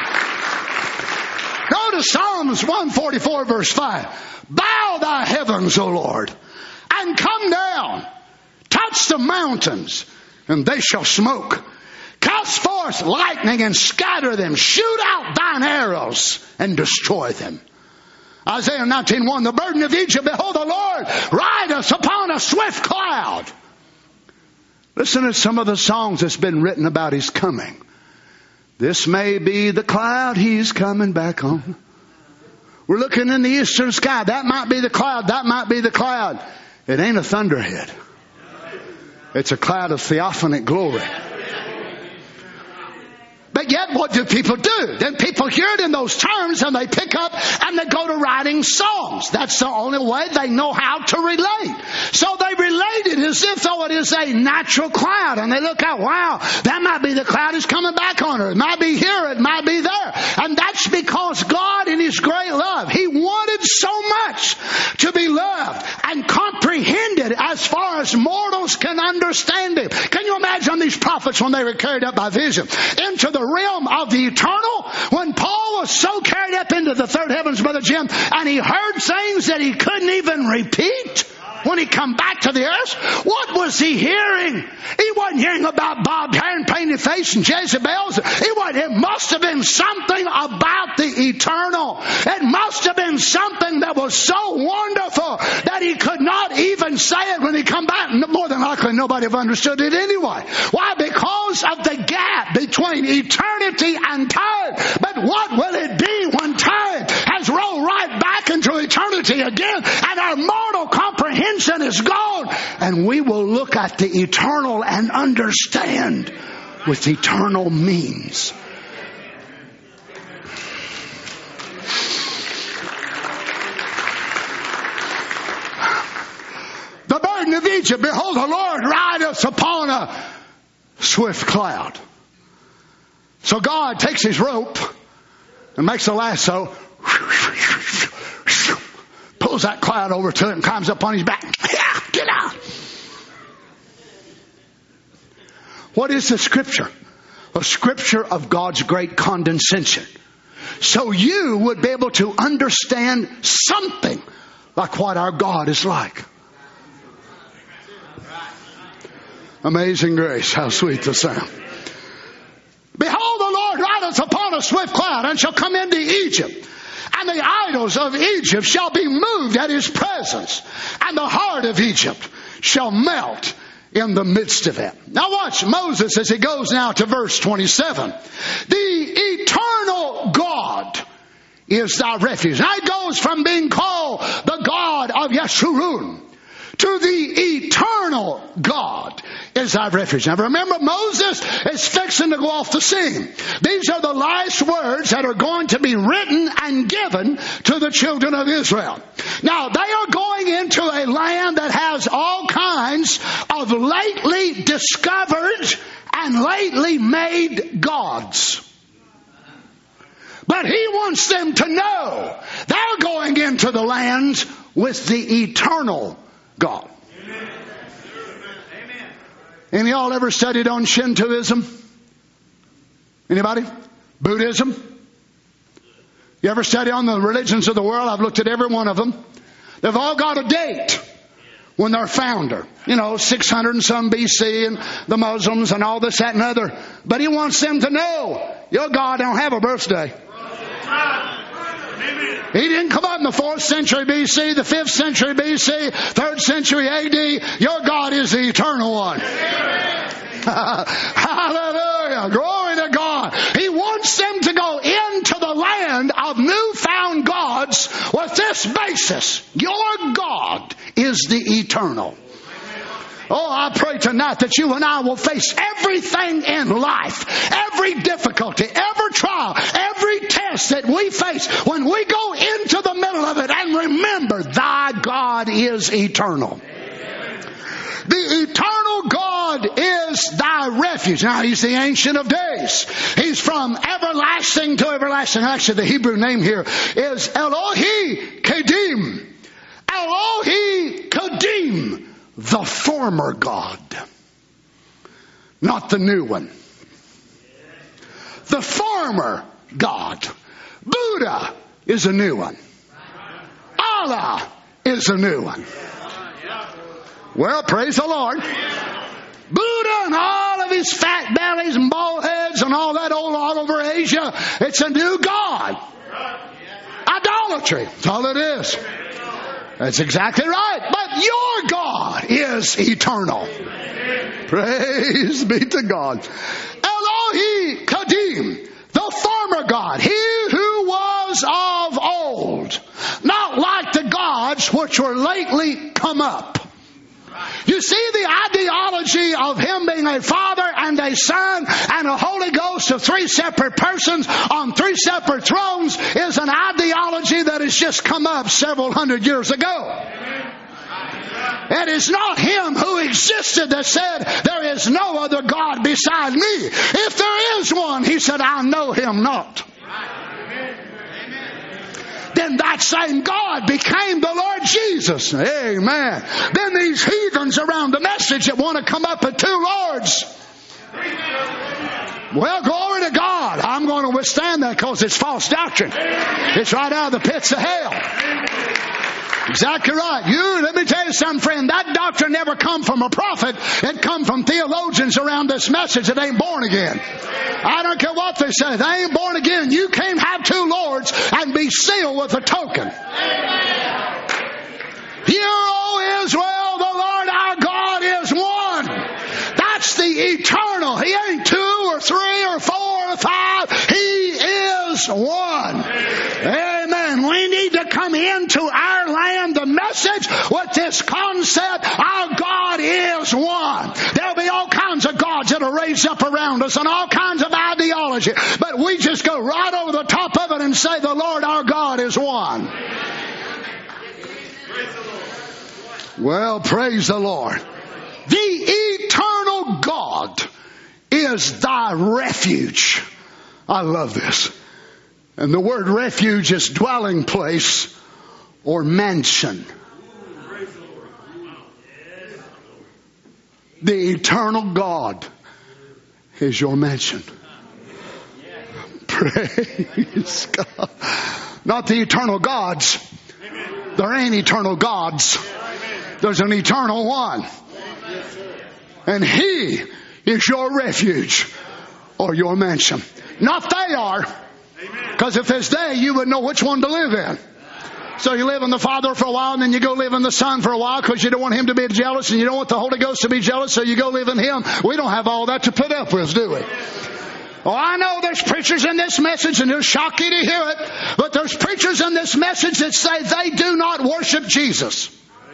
Go to Psalms one forty-four verse five. Bow thy heavens, O Lord, and come down. Touch the mountains, and they shall smoke. Cast forth lightning and scatter them. Shoot out thine arrows and destroy them. Isaiah nineteen one. The burden of Egypt, behold, the Lord rideth upon a swift cloud. Listen to some of the songs that's been written about his coming. This may be the cloud he's coming back on. We're looking in the eastern sky. That might be the cloud. That might be the cloud. It ain't a thunderhead. It's a cloud of theophanic glory. But yet, what do people do? Then people hear it in those terms and they pick up and they go to writing songs. That's the only way they know how to relate. So they relate it as if though it is a natural cloud. And they look out, wow, that might be the cloud is coming back on her. It might be here, it might be there. And that's because God in his great love, he wanted so much to be loved and comprehended as far as mortals can understand him. Can you imagine these prophets when they were carried up by vision into the realm of the eternal? When Paul was was so carried up into the third heavens, Brother Jim, and he heard things that he couldn't even repeat when he come back to the earth. What was he hearing? He wasn't hearing about bobbed hair and painted face and Jezebels. It, was, it must have been something about the eternal. It must have been something that was so wonderful that he could not even say it when he come back. More than likely, nobody have understood it anyway. Why? Because of the gap between eternity and time. But what will it be when time has rolled right back into eternity again, and our mortal comprehension is gone, and we will look at the eternal and understand what eternal means. The burden of Egypt, behold, the Lord rideth upon a swift cloud. So God takes his rope and makes a lasso, pulls that cloud over to it and climbs up on his back. Yeah, get out. What is the scripture? A scripture of God's great condescension. So you would be able to understand something like what our God is like. Amazing grace, how sweet the sound. Behold, the Lord rideth upon a swift cloud, and shall come into Egypt. And the idols of Egypt shall be moved at his presence, and the heart of Egypt shall melt in the midst of it. Now watch Moses as he goes now to verse twenty-seven. The eternal God is thy refuge. Now it goes from being called the God of Yeshurun to the eternal God is thy refuge. Now remember, Moses is fixing to go off the scene. These are the last words that are going to be written and given to the children of Israel. Now they are going into a land that has all kinds of lately discovered and lately made gods. But he wants them to know they're going into the land with the eternal God. Amen. Any of y'all ever studied on Shintoism? Anybody? Buddhism? You ever study on the religions of the world? I've looked at every one of them. They've all got a date when they're founder. You know, six hundred and some B C, and the Muslims and all this, that, and other. But he wants them to know your God don't have a birthday. He didn't come up in the fourth century B C, the fifth century B C, third century A D. Your God is the eternal one. Hallelujah. Glory to God. He wants them to go into the land of newfound gods with this basis. Your God is the eternal. Oh, I pray tonight that you and I will face everything in life, every difficulty, every trial, every test that we face when we go into the middle of it and remember thy God is eternal. The eternal God is thy refuge. Now, he's the Ancient of Days. He's from everlasting to everlasting. Actually, the Hebrew name here is Elohi Kadim. Elohi Kadim. The former God, not the new one. The former God. Buddha is a new one. Allah is a new one. Well, praise the Lord. Buddha and all of his fat bellies and bald heads and all that old all over Asia, it's a new God. Idolatry. That's all it is. That's exactly right. But your God is eternal. Praise be to God. Elohi Kadim, the former God, he who was of old, not like the gods which were lately come up. You see, the ideology of him being a Father and a Son and a Holy Ghost of three separate persons on three separate thrones is an ideology that has just come up several hundred years ago. It is not him who existed that said, there is no other God beside me. If there is one, he said, I know him not. Then that same God became the Lord Jesus. Amen. Then these heathens around the message that want to come up with two lords. Well, glory to God. I'm going to withstand that because it's false doctrine. It's right out of the pits of hell. Exactly right. You, let me tell you something, friend. That doctrine never come from a prophet. It come from theologians around this message that ain't born again. I don't care what they say. They ain't born again. You can't have two Lords and be sealed with a token. Hear, O Israel, the Lord our God is one. That's the eternal. He ain't two or three or four or five. He is one. Amen. We need to come into our land, the message, with this concept, our God is one. There'll be all kinds of gods that'll raise up around us and all kinds of ideology. But we just go right over the top of it and say the Lord our God is one. Well, praise the Lord. The eternal God is thy refuge. I love this. And the word refuge is dwelling place or mansion. The eternal God is your mansion. Praise God. Not the eternal gods. There ain't eternal gods. There's an eternal one. And He is your refuge or your mansion. Not they are. Because if it's they, you would know which one to live in. So you live in the Father for a while and then you go live in the Son for a while because you don't want Him to be jealous and you don't want the Holy Ghost to be jealous, so you go live in Him. We don't have all that to put up with, do we? Oh, I know there's preachers in this message and it'll shock you to hear it, but there's preachers in this message that say they do not worship Jesus.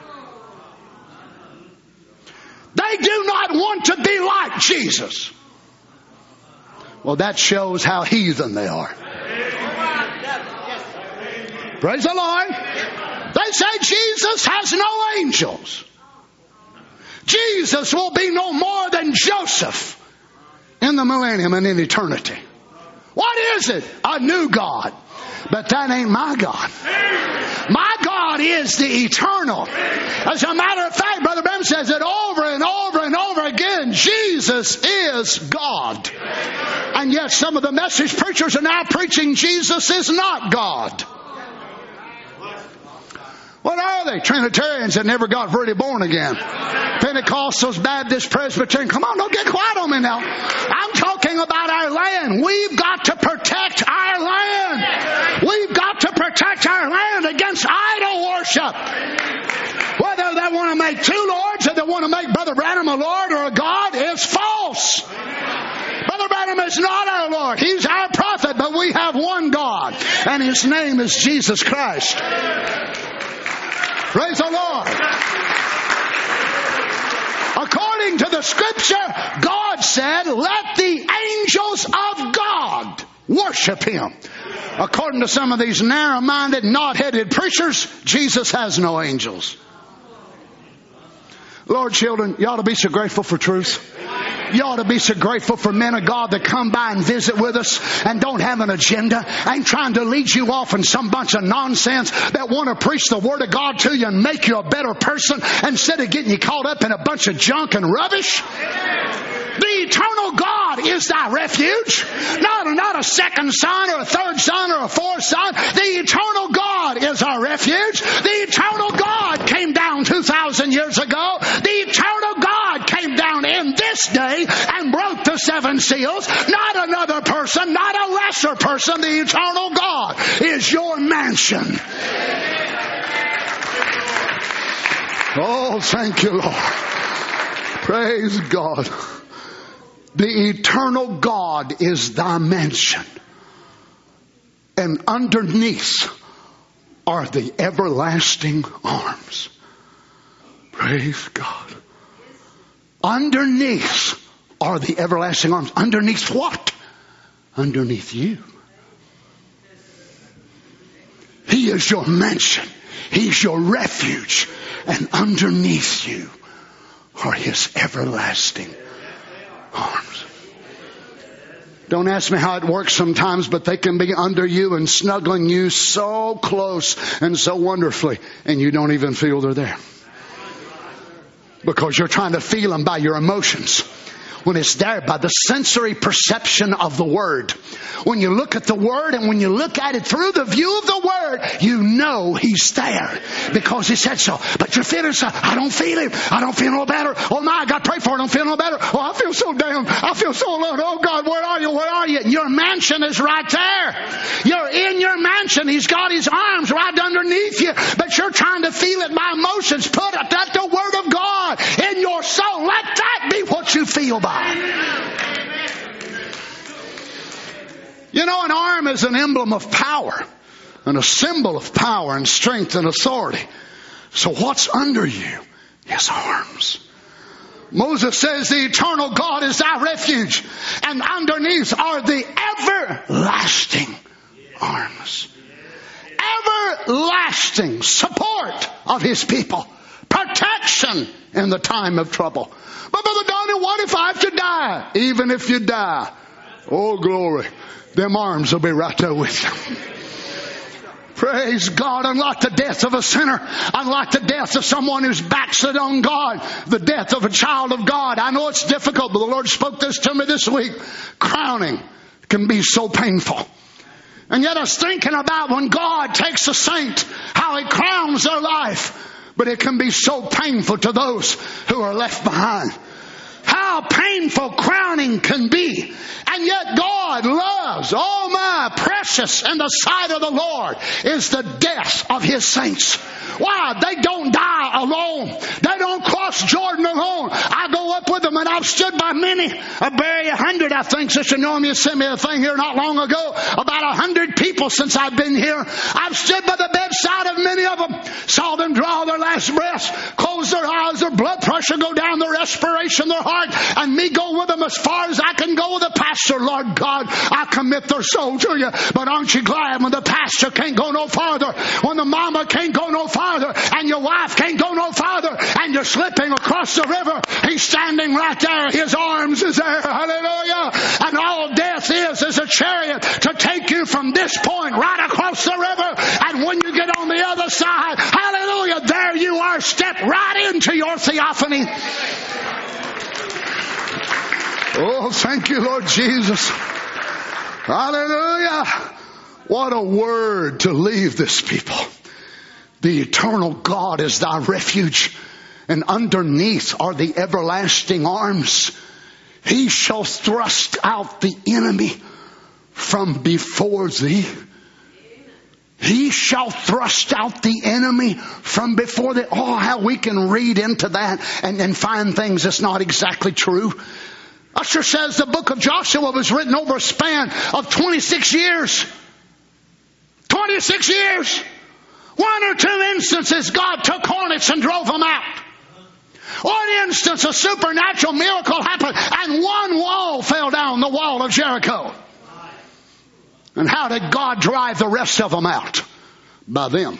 They do not want to be like Jesus. Well, that shows how heathen they are. Praise the Lord. They say Jesus has no angels. Jesus will be no more than Joseph in the millennium and in eternity. What is it? A new God. But that ain't my God. My God is the eternal. As a matter of fact, Brother Branham says it over and over and over again. Jesus is God. And yet some of the message preachers are now preaching Jesus is not God. What are they? Trinitarians that never got really born again. Pentecostals, Baptists, Presbyterians. Come on, don't get quiet on me now. I'm talking about our land. We've got to protect our land. We've got to protect our land against idol worship. Whether they want to make two lords or they want to make Brother Branham a Lord or a God is false. Brother Branham is not our Lord. He's our prophet, but we have one God, and His name is Jesus Christ. Praise the Lord. According to the Scripture, God said, let the angels of God worship Him. According to some of these narrow-minded, knot-headed preachers, Jesus has no angels. Lord, children, you ought to be so grateful for truth. You ought to be so grateful for men of God that come by and visit with us and don't have an agenda, ain't trying to lead you off in some bunch of nonsense, that want to preach the Word of God to you and make you a better person instead of getting you caught up in a bunch of junk and rubbish. The eternal God is thy refuge. Not, not a second son or a third son or a fourth son. The eternal God is our refuge. The eternal God came down two thousand years ago. The eternal God came down in this day and broke the seven seals. Not another person, not a lesser person. The eternal God is your mansion. Oh, thank you, Lord. Praise God. The eternal God is thy mansion. And underneath are the everlasting arms. Praise God. Underneath are the everlasting arms. Underneath what? Underneath you. He is your mansion. He's your refuge. And underneath you are His everlasting arms. Don't ask me how it works sometimes, but they can be under you and snuggling you so close and so wonderfully, and you don't even feel they're there. Because you're trying to feel them by your emotions. When it's there by the sensory perception of the Word. When you look at the Word and when you look at it through the view of the Word, you know He's there because He said so. But you're feeling so, I don't feel Him. I don't feel no better. Oh my, I got to pray for it. I don't feel no better. Oh, I feel so down. I feel so alone. Oh God, where are you? Where are you? Your mansion is right there. You're in your mansion. He's got His arms right underneath you. But you're trying to feel it by emotions. Put it, let the Word of God in your soul. Let that be what you feel by. You know, an arm is an emblem of power and a symbol of power and strength and authority. So what's under you? His arms. Moses says the eternal God is thy refuge, and underneath are the everlasting arms. Everlasting support of His people. Protection in the time of trouble. But Brother Donnie, what if I have to die? Even if you die, oh glory, them arms will be right there with you. Praise God. Unlike the death of a sinner, unlike the death of someone who's backslid on God, the death of a child of God. I know it's difficult, but the Lord spoke this to me this week. Crowning can be so painful. And yet I was thinking about when God takes a saint, how He crowns their life. But it can be so painful to those who are left behind. How painful crowning can be. And yet God loves, oh my, precious in the sight of the Lord is the death of His saints. Why? They don't die alone. They don't cross Jordan alone. I go up with them, and I've stood by many. I bury a hundred, I think. Sister Noemi sent me a thing here not long ago. About a hundred people since I've been here. I've stood by the bedside of many of them. Saw them draw their last breath, close their eyes, their blood pressure go down, their respiration, their heart, and me go with them as far as I can go with the pastor. Lord God, I commit their soul to you. But aren't you glad when the pastor can't go no farther, when the mama can't go no farther, and your wife can't go no farther, and you're slipping across the river, He's standing right there. His arms is there. Hallelujah. And all death is is a chariot to take you from this point right across the river. And when you get on the other side, hallelujah, there you are. Step right into your theophany. Oh, thank you, Lord Jesus. Hallelujah. What a word to leave this people. The eternal God is thy refuge, and underneath are the everlasting arms. He shall thrust out the enemy from before thee. He shall thrust out the enemy from before thee. Oh, how we can read into that and, and find things that's not exactly true. Usher says the book of Joshua was written over a span of twenty-six years. twenty-six years. One or two instances God took hornets and drove them out. One instance a supernatural miracle happened and one wall fell down, the wall of Jericho. And how did God drive the rest of them out? By them.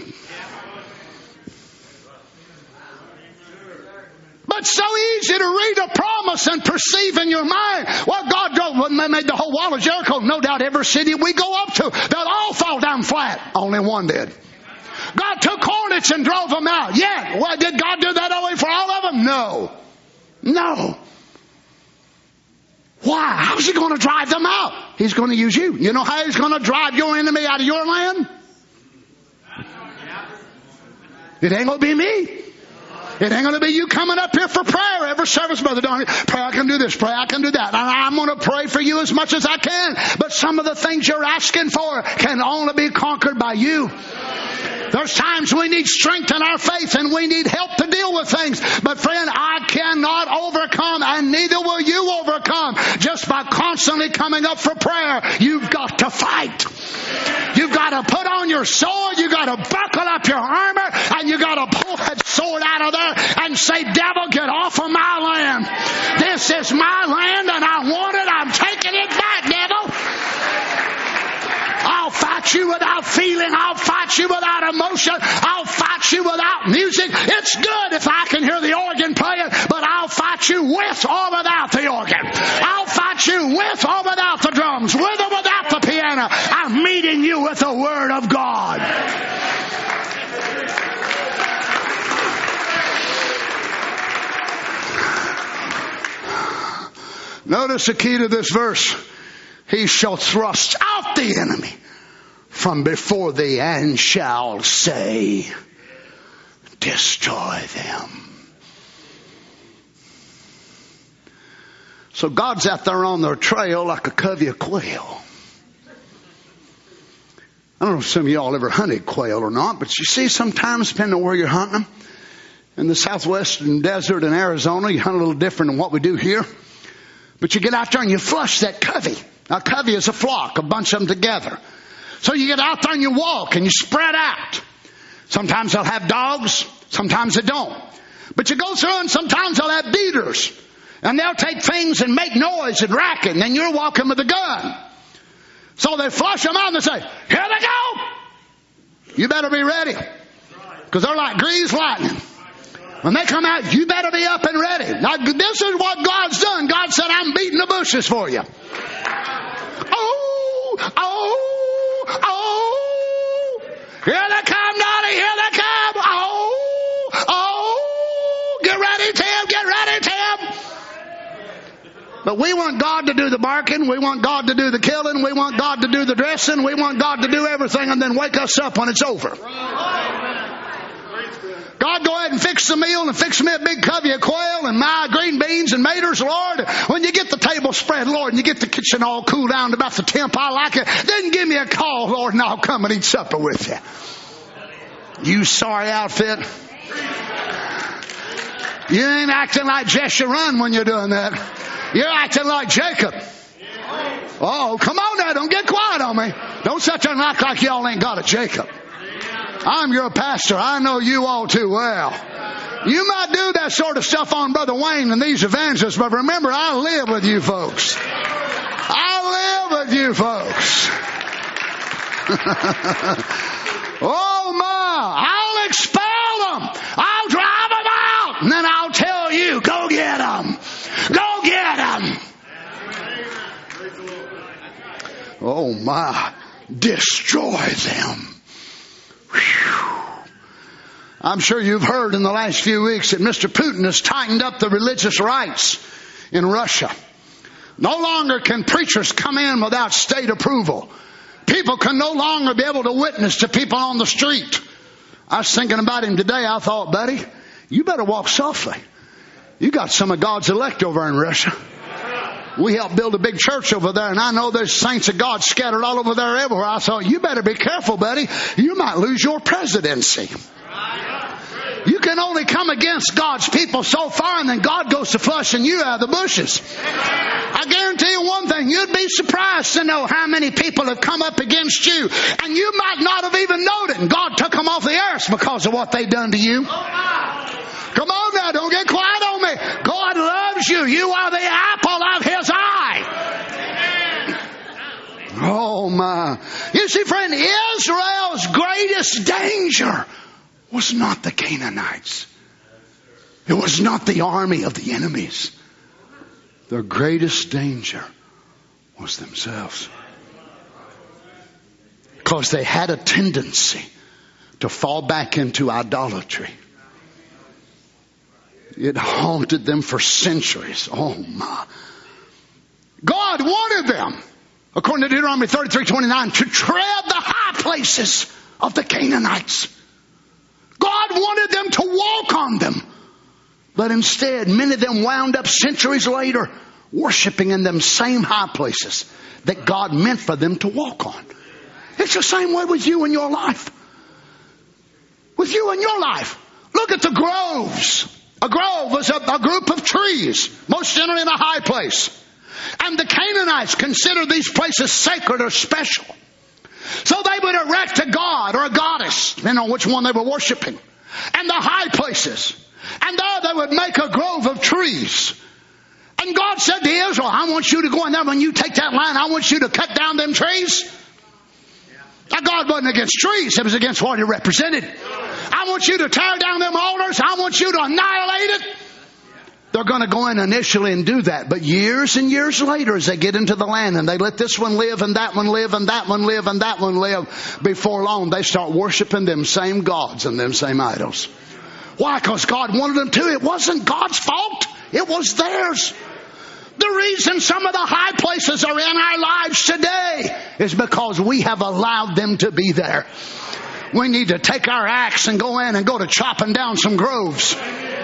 But it's so easy to read a promise and perceive in your mind, well, God drove, when they made the whole wall of Jericho, no doubt every city we go up to, they'll all fall down flat. Only one did. God took hornets and drove them out. Yeah. Well, did God do that only for all of them? No. No. Why? How's He going to drive them out? He's going to use you. You know how He's going to drive your enemy out of your land? It ain't going to be me. It ain't going to be you coming up here for prayer every service, Brother Donnie. Pray I can do this. Pray I can do that. And I'm going to pray for you as much as I can. But some of the things you're asking for can only be conquered by you. There's times we need strength in our faith and we need help to deal with things. But friend, I cannot overcome, and neither will you overcome just by constantly coming up for prayer. You've got to fight. You've got to put on your sword. You've got to buckle up your armor, and you've got to pull that sword out of there and say, devil, get off of my land. This is my land and I want it. I'm taking it back, devil. I'll fight you without feeling. I'll fight you without emotion. I'll fight you without music. It's good if I can hear the organ playing, but I'll fight you with or without the organ. I'll fight you with or without the drums, with or without the piano. I'm meeting you with the Word of God. Notice the key to this verse. He shall thrust out the enemy from before thee and shall say, destroy them. So God's out there on their trail like a covey of quail. I don't know if some of y'all ever hunted quail or not, but you see sometimes, depending on where you're hunting them, in the southwestern desert in Arizona, you hunt a little different than what we do here. But you get out there and you flush that covey. Now, a covey is a flock, a bunch of them together. So you get out there and you walk and you spread out. Sometimes they'll have dogs, sometimes they don't. But you go through and sometimes they'll have beaters. And they'll take things and make noise and racket, and then you're walking with a gun. So they flush them out and they say, here they go! You better be ready. Because they're like greased lightning. When they come out, you better be up and ready. Now, this is what God's done. God said, I'm beating the bushes for you. Oh, oh, oh. Here they come, Dolly. Here they come. Oh, oh. Get ready, Tim. Get ready, Tim. But we want God to do the barking. We want God to do the killing. We want God to do the dressing. We want God to do everything and then wake us up when it's over. God, go ahead and fix the meal and fix me a big covey of quail and my green beans and maters, Lord. When you get the table spread, Lord, and you get the kitchen all cool down to about the temp I like it, then give me a call, Lord, and I'll come and eat supper with you. You sorry outfit. You ain't acting like Jeshurun when you're doing that. You're acting like Jacob. Oh, come on now. Don't get quiet on me. Don't sit there and act like y'all ain't got a Jacob. I'm your pastor. I know you all too well. You might do that sort of stuff on Brother Wayne and these evangelists, but remember, I live with you folks. I live with you folks. Oh my, I'll expel them. I'll drive them out. And then I'll tell you, go get them. Go get them. Oh my, destroy them. Whew. I'm sure you've heard in the last few weeks that Mister Putin has tightened up the religious rights in Russia. No longer can preachers come in without state approval. People can no longer be able to witness to people on the street. I was thinking about him today. I thought, buddy, you better walk softly. You got some of God's elect over in Russia. We helped build a big church over there, and I know there's saints of God scattered all over there everywhere. I thought, you better be careful, buddy. You might lose your presidency. You can only come against God's people so far, and then God goes to flushing you out of the bushes. I guarantee you one thing. You'd be surprised to know how many people have come up against you, and you might not have even known it, and God took them off the earth because of what they've done to you. Come on now, don't get quiet on me. God loves you. You are the apple of His eye. Oh my. You see, friend, Israel's greatest danger was not the Canaanites. It was not the army of the enemies. Their greatest danger was themselves. Because they had a tendency to fall back into idolatry. It haunted them for centuries. Oh my. God wanted them, according to Deuteronomy thirty-three twenty-nine, to tread the high places of the Canaanites. God wanted them to walk on them. But instead, many of them wound up centuries later worshiping in them same high places that God meant for them to walk on. It's the same way with you in your life. With you in your life. Look at the groves. A grove was a, a group of trees, most generally in a high place. And the Canaanites considered these places sacred or special. So they would erect a god or a goddess, depending on which one they were worshiping. And the high places. And there they would make a grove of trees. And God said to Israel, I want you to go in there. When you take that line, I want you to cut down them trees. Now God wasn't against trees. It was against what He represented. I want you to tear down them altars. I want you to annihilate it. They're going to go in initially and do that. But years and years later, as they get into the land and they let this one live and that one live and that one live and that one live, before long they start worshiping them same gods and them same idols. Why? Because God wanted them to. It wasn't God's fault. It was theirs. The reason some of the high places are in our lives today is because we have allowed them to be there. We need to take our axe and go in and go to chopping down some groves.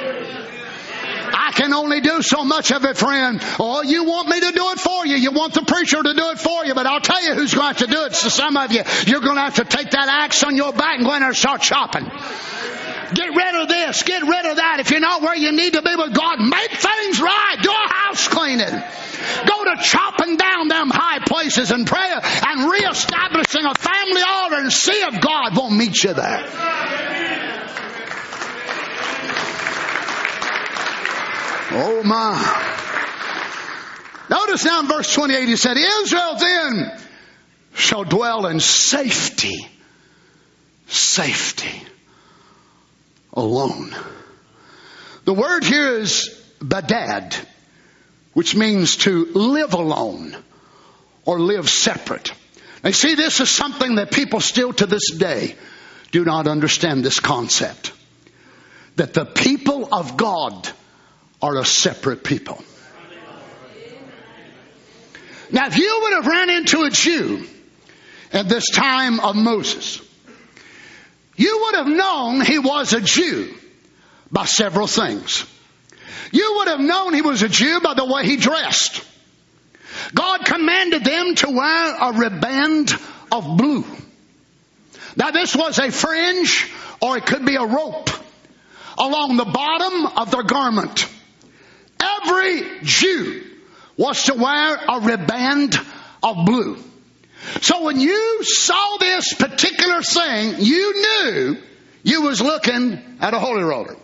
I can only do so much of it, friend. Oh, you want me to do it for you. You want the preacher to do it for you. But I'll tell you who's going to have to do it. To some of you, you're going to have to take that axe on your back and go in there and start chopping. Get rid of this. Get rid of that. If you're not where you need to be with God, make things right. Do a house cleaning. Go to chopping down them high places and prayer and reestablishing a family altar and see if God won't meet you there. Oh my. Notice now in verse twenty-eight he said, Israel then shall dwell in safety. Safety. Alone. The word here is badad, which means to live alone or live separate. Now you see, this is something that people still to this day do not understand, this concept. That the people of God are a separate people. Now if you would have run into a Jew at this time of Moses, you would have known he was a Jew by several things. You would have known he was a Jew by the way he dressed. God commanded them to wear a riband of blue. Now this was a fringe, or it could be a rope, along the bottom of their garment. Every Jew was to wear a riband of blue. So when you saw this particular thing, you knew you was looking at a holy roller.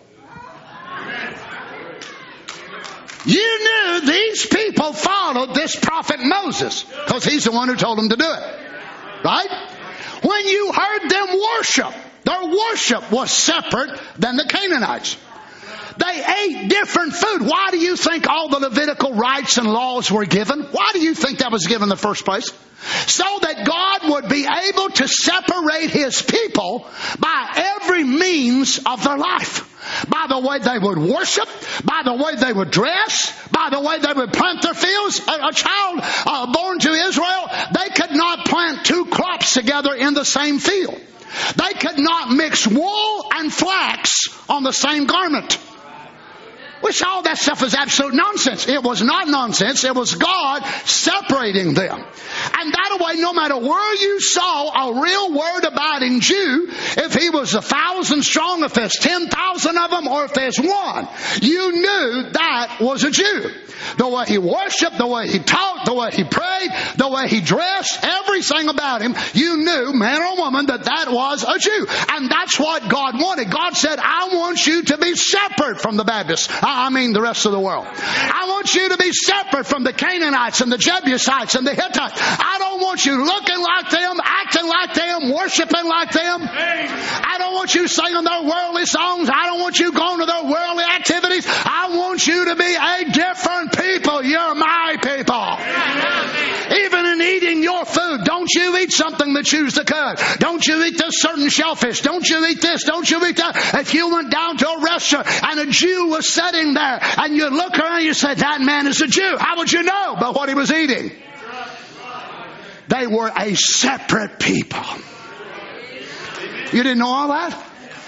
You knew these people followed this prophet Moses because he's the one who told them to do it. Right? When you heard them worship, their worship was separate than the Canaanites. They ate different food. Why do you think all the Levitical rights and laws were given? Why do you think that was given in the first place? So that God would be able to separate His people by every means of their life. By the way they would worship, by the way they would dress, by the way they would plant their fields. A, a child uh, born to Israel, they could not plant two crops together in the same field. They could not mix wool and flax on the same garment. Which all that stuff is absolute nonsense. It was not nonsense. It was God separating them. And that way, no matter where you saw a real word abiding Jew, if he was a thousand strong, if there's ten thousand of them, or if there's one, you knew that was a Jew. The way he worshiped, the way he talked, the way he prayed, the way he dressed, everything about him, you knew, man or woman, that that was a Jew. And that's what God wanted. God said, I want you to be separate from the Baptists. I mean the rest of the world. I want you to be separate from the Canaanites and the Jebusites and the Hittites. I don't want you looking like them, acting like them, worshiping like them. I don't want you singing their worldly songs. I don't want you going to their worldly activities. I want you to be a different people. You're my people. Even in eating your food, don't you eat something that chews the cud. Don't you eat this certain shellfish. Don't you eat this. Don't you eat that. If you went down to a restaurant and a Jew was sitting there and you look around and you say, that man is a Jew. How would you know by what he was eating? They were a separate people. You didn't know all that?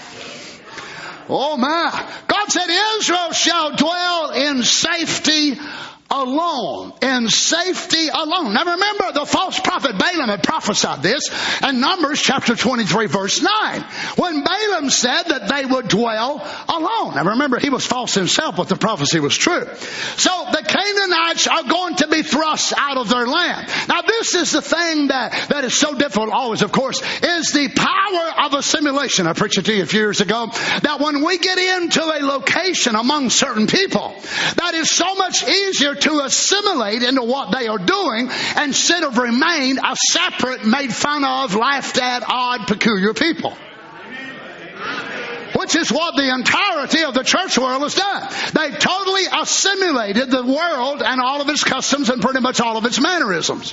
Oh my. God said Israel shall dwell in safety alone. In safety alone. Now remember, the false prophet Balaam had prophesied this in Numbers chapter twenty-three verse nine. When Balaam said that they would dwell alone. Now remember, he was false himself, but the prophecy was true. So the Canaanites are going to be thrust out of their land. Now this is the thing that, that is so difficult always, of course, is the power of assimilation. I preached it to you a few years ago, that when we get into a location among certain people, that is so much easier to assimilate into what they are doing instead of remain a separate, made fun of, laughed at, odd, peculiar people. Which is what the entirety of the church world has done. They've totally assimilated the world and all of its customs and pretty much all of its mannerisms.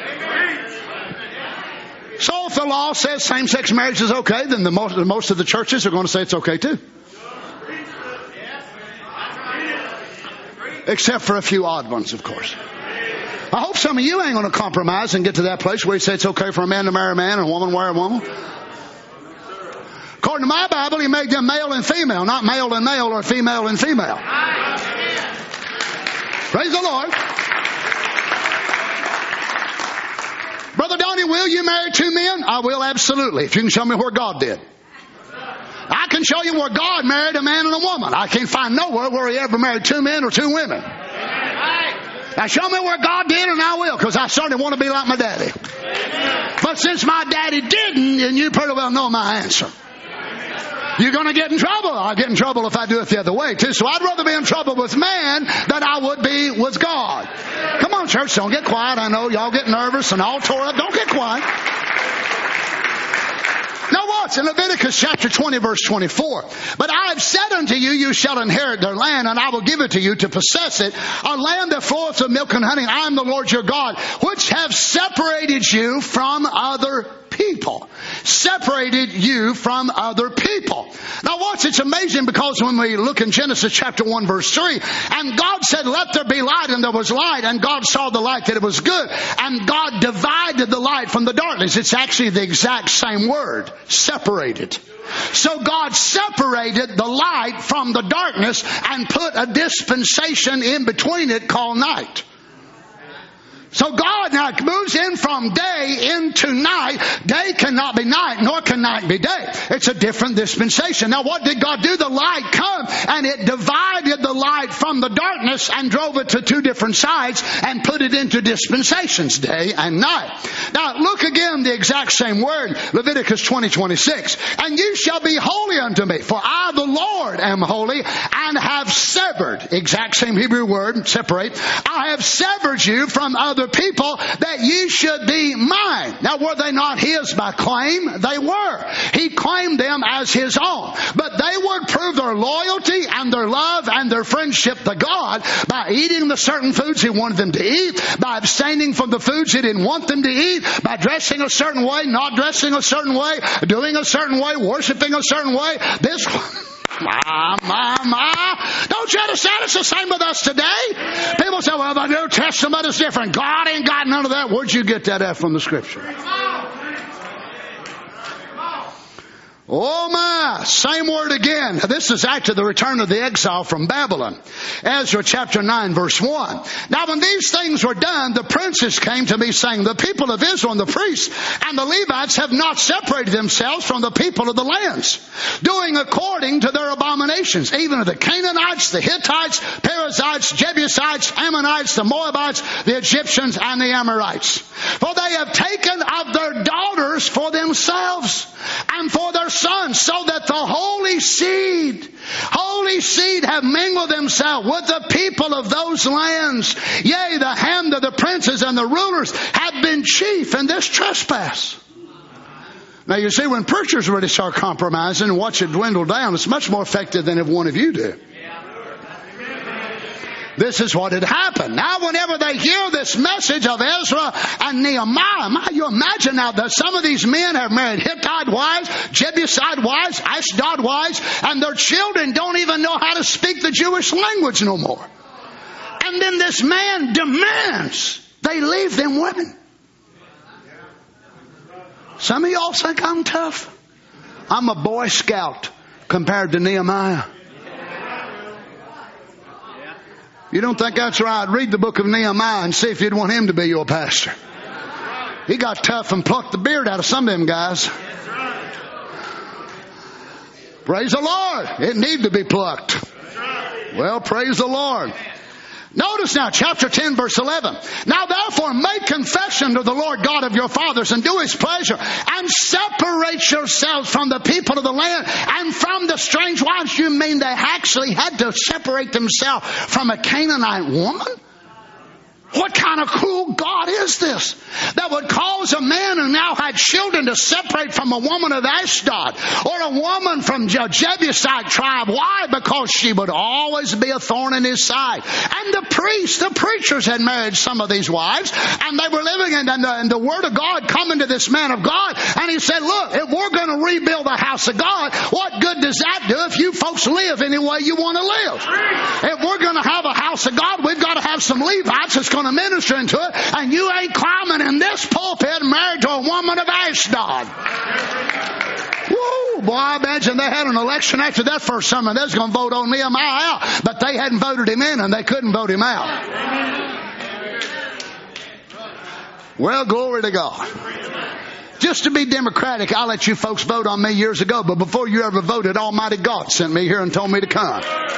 So if the law says same-sex marriage is okay, then the most, most of the churches are going to say it's okay too. Except for a few odd ones, of course. I hope some of you ain't going to compromise and get to that place where you say it's okay for a man to marry a man and a woman to marry a woman. According to my Bible, he made them male and female, not male and male or female and female. Praise the Lord. Brother Donnie, will you marry two men? I will, absolutely, if you can show me where God did. I can show you where God married a man and a woman. I can't find nowhere where he ever married two men or two women. Now show me where God did and I will, because I certainly want to be like my daddy. But since my daddy didn't, then you pretty well know my answer. You're going to get in trouble. I'll get in trouble if I do it the other way too. So I'd rather be in trouble with man than I would be with God. Come on, church, don't get quiet. I know y'all get nervous and all tore up. Don't get quiet. Now watch in Leviticus chapter twenty verse twenty-four. But I have said unto you, you shall inherit their land, and I will give it to you to possess it, a land that floweth with milk and honey. I am the Lord your God, which have separated you from other people. Separated you from other people. Now watch, it's amazing, because when we look in Genesis chapter one verse three, and God said, let there be light, and there was light, and God saw the light that it was good, and God divided the light from the darkness. It's actually the exact same word, separated. So God separated the light from the darkness and put a dispensation in between it called night. So God now moves in from day into night. Day cannot be night, nor can night be day. It's a different dispensation. Now what did God do? The light come, and it divided the light from the darkness and drove it to two different sides and put it into dispensations, day and night. Now look again, the exact same word, Leviticus twenty twenty-six. And you shall be holy unto me, for I the Lord am holy, and have severed, exact same Hebrew word, separate, I have severed you from other people, that ye should be mine. Now were they not his by claim? They were. He claimed them as his own. But they would prove their loyalty and their love and their friendship to God by eating the certain foods he wanted them to eat, by abstaining from the foods he didn't want them to eat, by dressing a certain way, not dressing a certain way, doing a certain way, worshiping a certain way. This My, my, my. Don't you understand? It's the same with us today. People say, well, the New Testament is different. God ain't got none of that. Where'd you get that at from the Scripture? Oh my, same word again. This is actually the return of the exile from Babylon. Ezra chapter nine verse one. Now when these things were done, the princes came to me saying, the people of Israel and the priests and the Levites have not separated themselves from the people of the lands, doing according to their abominations, even of the Canaanites, the Hittites, Perizzites, Jebusites, Ammonites, the Moabites, the Egyptians, and the Amorites. For they have taken of their daughters for themselves and for their sons, so that the holy seed, holy seed have mingled themselves with the people of those lands. Yea, the hand of the princes and the rulers have been chief in this trespass. Now you see, when preachers really start compromising and watch it dwindle down, it's much more effective than if one of you do. This is what had happened. Now whenever they hear this message of Ezra and Nehemiah, you imagine now that some of these men have married Hittite wives, Jebusite wives, Ashdod wives, and their children don't even know how to speak the Jewish language no more. And then this man demands they leave them women. Some of y'all think I'm tough. I'm a Boy Scout compared to Nehemiah. You don't think that's right? Read the book of Nehemiah and see if you'd want him to be your pastor. He got tough and plucked the beard out of some of them guys. Praise the Lord. It needed to be plucked. Well, praise the Lord. Notice now, chapter ten, verse eleven. Now therefore make confession to the Lord God of your fathers, and do his pleasure, and separate yourselves from the people of the land and from the strange wives. You mean they actually had to separate themselves from a Canaanite woman? What kind of cruel God is this that would cause a man who now had children to separate from a woman of Ashdod or a woman from a Jebusite tribe? Why? Because she would always be a thorn in his side. And the priests, the preachers had married some of these wives, and they were living in, and the, and the word of God coming to this man of God, and he said, look, if we're going to rebuild the house of God, what good does that do if you folks live any way you want to live? If we're going to have a house of God, we've got to have some Levites that's going to minister into it, and you ain't climbing in this pulpit married to a woman of Ashdod. Woo, boy, I imagine they had an election after that first summer. They was going to vote on Nehemiah out, but they hadn't voted him in, and they couldn't vote him out. Well, glory to God. Just to be democratic, I let you folks vote on me years ago, but before you ever voted, Almighty God sent me here and told me to come.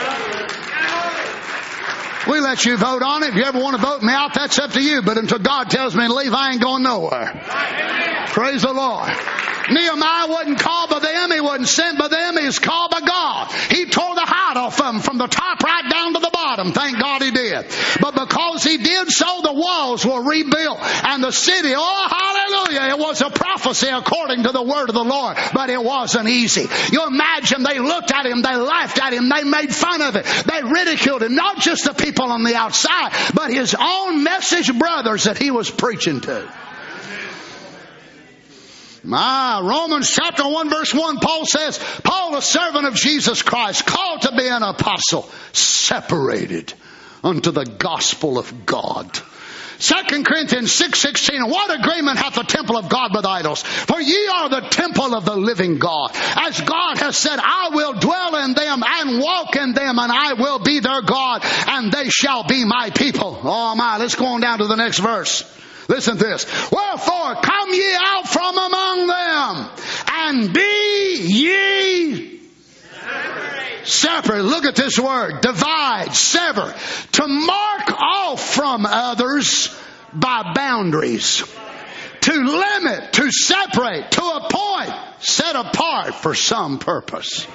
We let you vote on it. If you ever want to vote me out, that's up to you. But until God tells me to leave, I ain't going nowhere. Praise the Lord. Nehemiah wasn't called by them. He wasn't sent by them. He was called by God. He tore the hide off of them from the top right down to the bottom. Thank God he did. But because he did so, the walls were rebuilt. And the city, oh, hallelujah, it was a prophecy according to the word of the Lord. But it wasn't easy. You imagine they looked at him, they laughed at him, they made fun of it. They ridiculed him. Not just the people on the outside, but his own message brothers that he was preaching to. My Romans chapter one verse one, Paul says, Paul, a servant of Jesus Christ, called to be an apostle, separated unto the gospel of God. Second Corinthians six sixteen, what agreement hath the temple of God with idols? For ye are the temple of the living God. As God has said, I will dwell in them and walk in them, and I will be their God, and they shall be my people. Oh my, let's go on down to the next verse. Listen to this. Wherefore, come ye out from among them, and be ye separate. Separate. Look at this word. Divide, sever. To mark off from others by boundaries. To limit, to separate, to appoint, set apart for some purpose.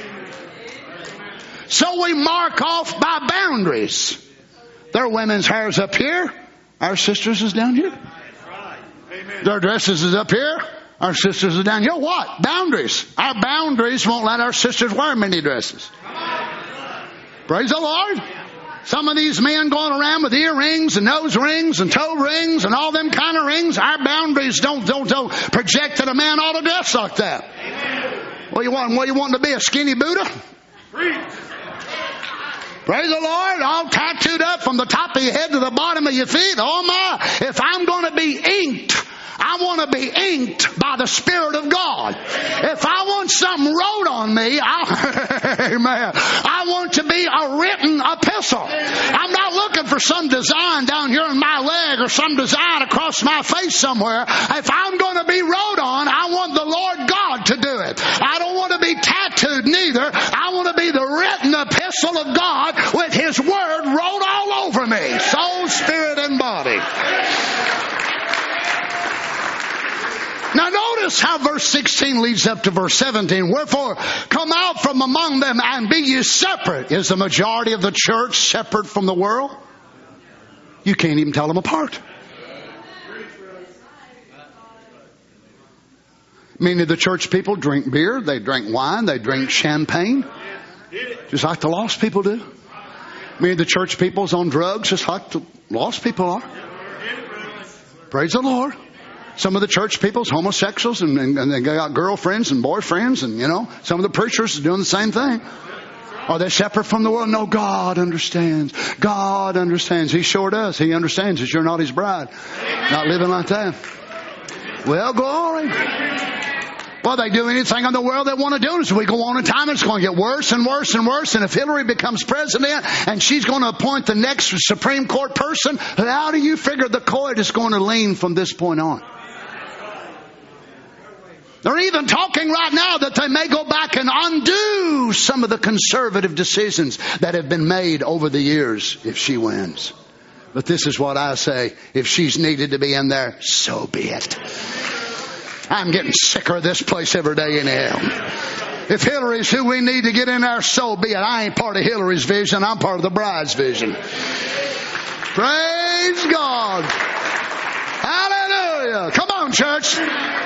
So we mark off by boundaries. Their women's hair's up here. Our sisters is down here. Their dresses is up here. Our sisters are down here. What? Boundaries. Our boundaries won't let our sisters wear many dresses. Praise the Lord. Some of these men going around with earrings and nose rings and toe rings and all them kind of rings. Our boundaries don't, don't, don't project that a man ought to dress like that. What do you want? What do you want to be? A skinny Buddha? Praise the Lord. All tattooed up from the top of your head to the bottom of your feet. Oh my. If I'm going to be inked, I want to be inked by the Spirit of God. If I want something wrote on me, I, amen, I want to be a written epistle. I'm not looking for some design down here in my leg or some design across my face somewhere. If I'm going to be wrote on, I want the Lord God to do it. I don't want to be tattooed neither. I want to be the written epistle of God with His Word wrote all over me. Soul, spirit, and body. Now notice how verse sixteen leads up to verse seventeen. Wherefore, come out from among them and be ye separate. Is the majority of the church separate from the world? You can't even tell them apart. Many of the church people drink beer, they drink wine, they drink champagne. Just like the lost people do. Many of the church people's on drugs just like the lost people are. Praise the Lord. Some of the church people's homosexuals and, and, and they got girlfriends and boyfriends, and you know, some of the preachers are doing the same thing. Are they separate from the world? No, God understands. God understands. He sure does. He understands that you're not His bride. Not living like that. Well, glory. Well, they do anything in the world they want to do. As we go on in time, it's going to get worse and worse and worse. And if Hillary becomes president and she's going to appoint the next Supreme Court person, how do you figure the court is going to lean from this point on? They're even talking right now that they may go back and undo some of the conservative decisions that have been made over the years if she wins. But this is what I say. If she's needed to be in there, so be it. I'm getting sicker of this place every day anyhow. If Hillary's who we need to get in there, so be it. I ain't part of Hillary's vision. I'm part of the bride's vision. Praise God. Hallelujah. Come on, church.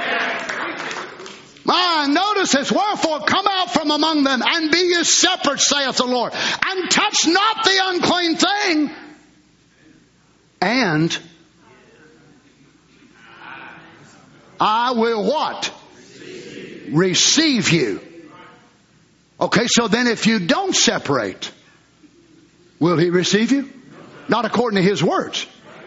My, notice this. Wherefore come out from among them and be ye separate, saith the Lord, and touch not the unclean thing. And I will what? Receive you. Okay, so then if you don't separate, will He receive you? Not according to His words.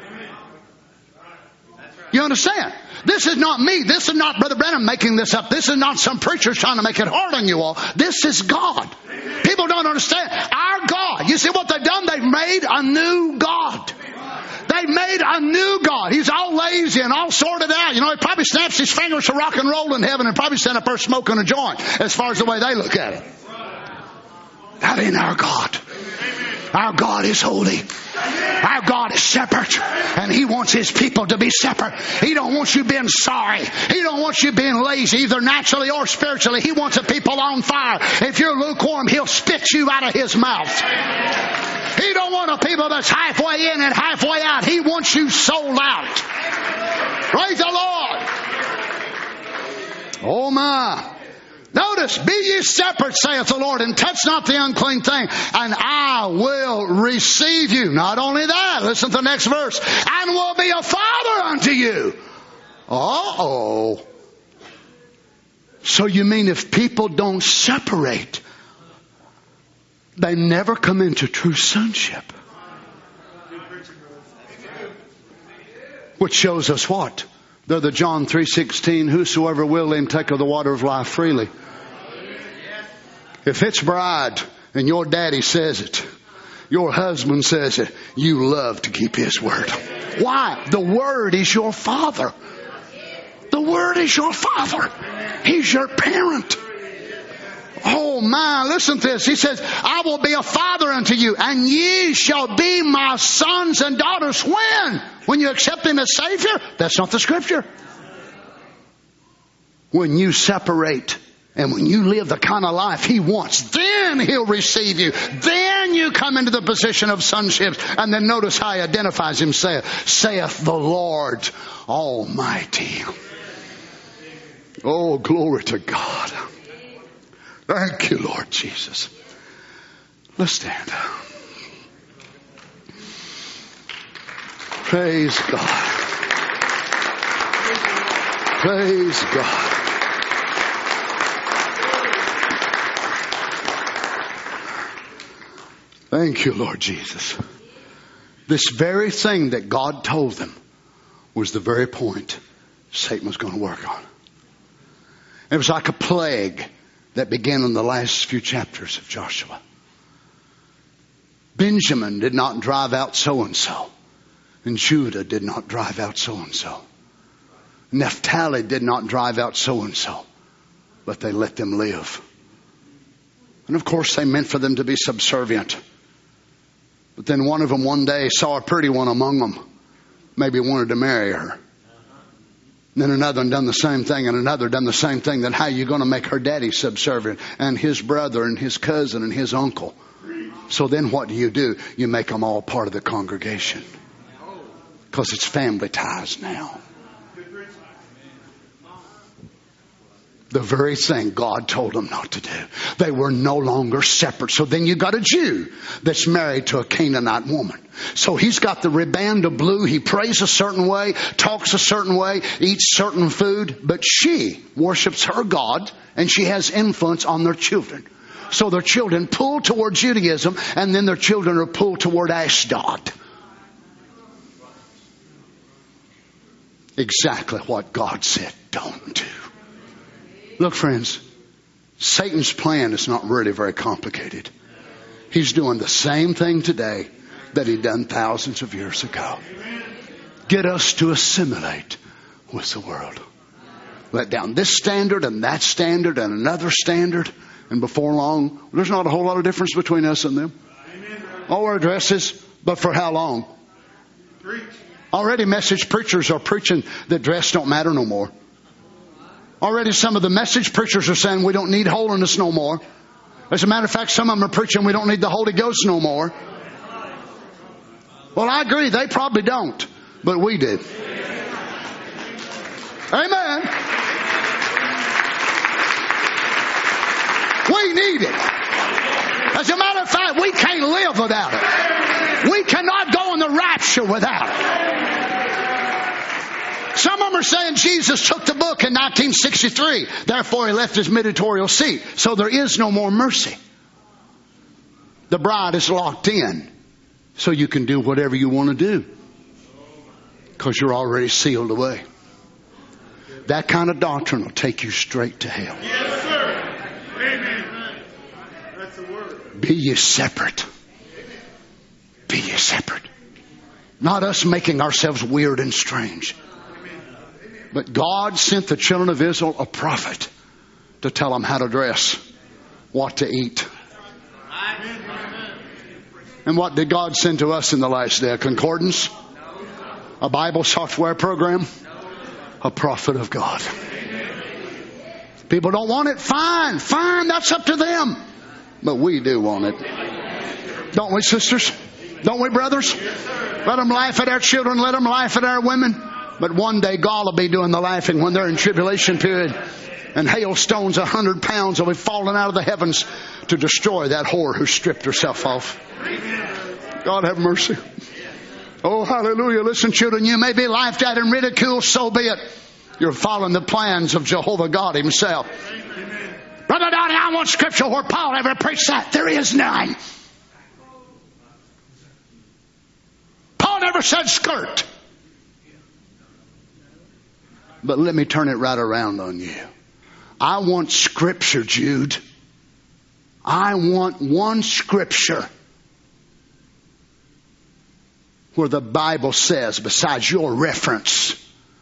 You understand? This is not me. This is not Brother Branham making this up. This is not some preachers trying to make it hard on you all. This is God. People don't understand. Our God. You see what they've done? They've made a new God. They've made a new God. He's all lazy and all sorted out. You know, he probably snaps his fingers to rock and roll in heaven and probably stand up there smoking a joint as far as the way they look at it. That ain't our God. Our God is holy. Our God is separate. And He wants His people to be separate. He don't want you being sorry. He don't want you being lazy, either naturally or spiritually. He wants the people on fire. If you're lukewarm, He'll spit you out of His mouth. He don't want a people that's halfway in and halfway out. He wants you sold out. Praise the Lord. Oh my. Notice, be ye separate, saith the Lord, and touch not the unclean thing, and I will receive you. Not only that, listen to the next verse, and will be a father unto you. Uh-oh. So you mean if people don't separate, they never come into true sonship? Which shows us what? They're the John three sixteen, whosoever will, let him take of the water of life freely. If it's bride and your daddy says it, your husband says it, you love to keep his word. Why? The word is your father. The word is your father. He's your parent. Oh my, listen to this. He says, I will be a father unto you, and ye shall be my sons and daughters. When? When you accept Him as Savior? That's not the Scripture. When you separate and when you live the kind of life He wants, then He'll receive you. Then you come into the position of sonship. And then notice how He identifies Himself. Saith the Lord Almighty. Oh, glory to God. Thank you, Lord Jesus. Let's stand. Praise God. Praise God. Thank you, Lord Jesus. This very thing that God told them was the very point Satan was going to work on. It was like a plague that began in the last few chapters of Joshua. Benjamin did not drive out so-and-so. And Judah did not drive out so-and-so. Naphtali did not drive out so-and-so. But they let them live. And of course they meant for them to be subservient. But then one of them one day saw a pretty one among them. Maybe wanted to marry her. And then another done the same thing, and another done the same thing. Then how are you going to make her daddy subservient, and his brother, and his cousin, and his uncle? So then what do you do? You make them all part of the congregation. Because it's family ties now. The very thing God told them not to do. They were no longer separate. So then you got a Jew that's married to a Canaanite woman. So he's got the riband of blue. He prays a certain way, talks a certain way, eats certain food. But she worships her God, and she has influence on their children. So their children pull toward Judaism, and then their children are pulled toward Ashdod. Exactly what God said don't do. Look, friends, Satan's plan is not really very complicated. He's doing the same thing today that he done thousands of years ago. Get us to assimilate with the world. Let down this standard and that standard and another standard. And before long, there's not a whole lot of difference between us and them. All our dresses, but for how long? Already message preachers are preaching that dress don't matter no more. Already some of the message preachers are saying we don't need holiness no more. As a matter of fact, some of them are preaching we don't need the Holy Ghost no more. Well, I agree. They probably don't. But we do. Amen. We need it. As a matter of fact, we can't live without it. We cannot go in the rapture without it. Some of them are saying Jesus took the book in nineteen sixty-three. Therefore, he left his mediatorial seat. So there is no more mercy. The bride is locked in. So you can do whatever you want to do. Because you're already sealed away. That kind of doctrine will take you straight to hell. Yes, sir. Amen. That's the word. Be ye separate. Be ye separate. Not us making ourselves weird and strange. But God sent the children of Israel a prophet to tell them how to dress, what to eat. And what did God send to us in the last day? A concordance? A Bible software program? A prophet of God. People don't want it. Fine, fine, that's up to them. But we do want it. Don't we, sisters? Don't we, brothers? Let them laugh at our children. Let them laugh at our women. But one day God will be doing the laughing when they're in tribulation period. And hailstones a hundred pounds will be falling out of the heavens to destroy that whore who stripped herself off. God have mercy. Oh, hallelujah. Listen, children, you may be laughed at and ridiculed, so be it. You're following the plans of Jehovah God himself. Brother Donnie, I want scripture where Paul ever preached that. There is none. Paul never said skirt. But let me turn it right around on you. I want scripture, Jude. I want one scripture where the Bible says, besides your reference,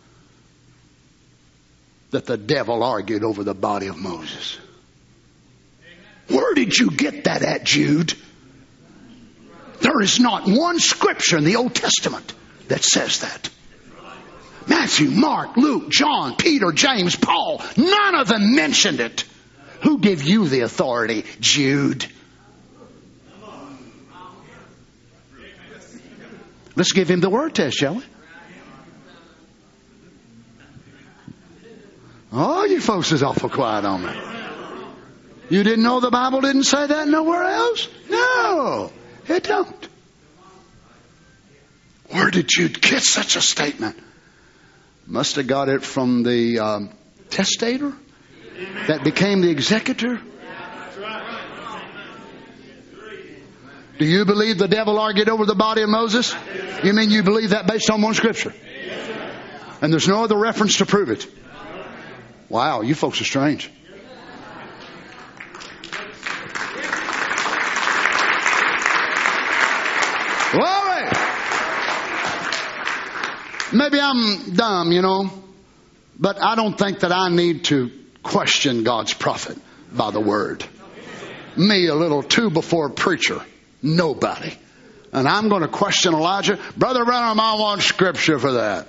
that the devil argued over the body of Moses. Where did you get that at, Jude? There is not one scripture in the Old Testament that says that. Matthew, Mark, Luke, John, Peter, James, Paul, none of them mentioned it. Who gave you the authority, Jude? Let's give him the word test, shall we? Oh, you folks is awful quiet on me. You didn't know the Bible didn't say that nowhere else? No, it don't. Where did you get such a statement? Must have got it from the um, testator that became the executor. Do you believe the devil argued over the body of Moses? You mean you believe that based on one scripture? And there's no other reference to prove it? Wow, you folks are strange. Glory! Maybe I'm dumb, you know, but I don't think that I need to question God's prophet by the word. Me, a little two before preacher. Nobody. And I'm going to question Elijah. Brother Branham, I want scripture for that.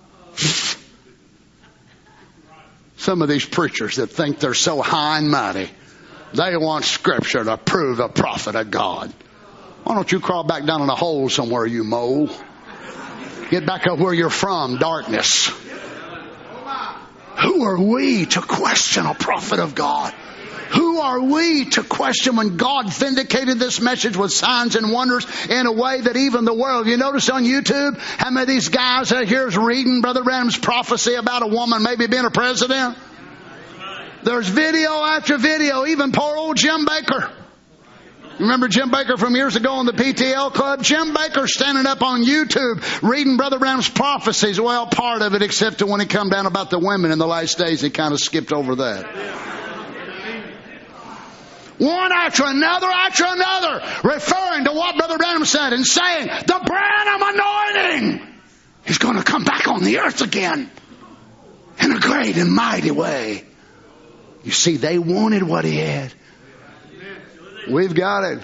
Some of these preachers that think they're so high and mighty, they want scripture to prove the prophet of God. Why don't you crawl back down in a hole somewhere, you mole? Get back up where you're from, darkness. Who are we to question a prophet of God? Who are we to question when God vindicated this message with signs and wonders in a way that even the world... You notice on YouTube how many of these guys out here is reading Brother Branham's prophecy about a woman maybe being a president? There's video after video, even poor old Jim Baker. Remember Jim Baker from years ago on the P T L Club? Jim Baker standing up on YouTube reading Brother Branham's prophecies. Well, part of it, except to when he come down about the women in the last days, he kind of skipped over that. One after another after another, referring to what Brother Branham said and saying, the Branham anointing is going to come back on the earth again in a great and mighty way. You see, they wanted what he had. We've got it.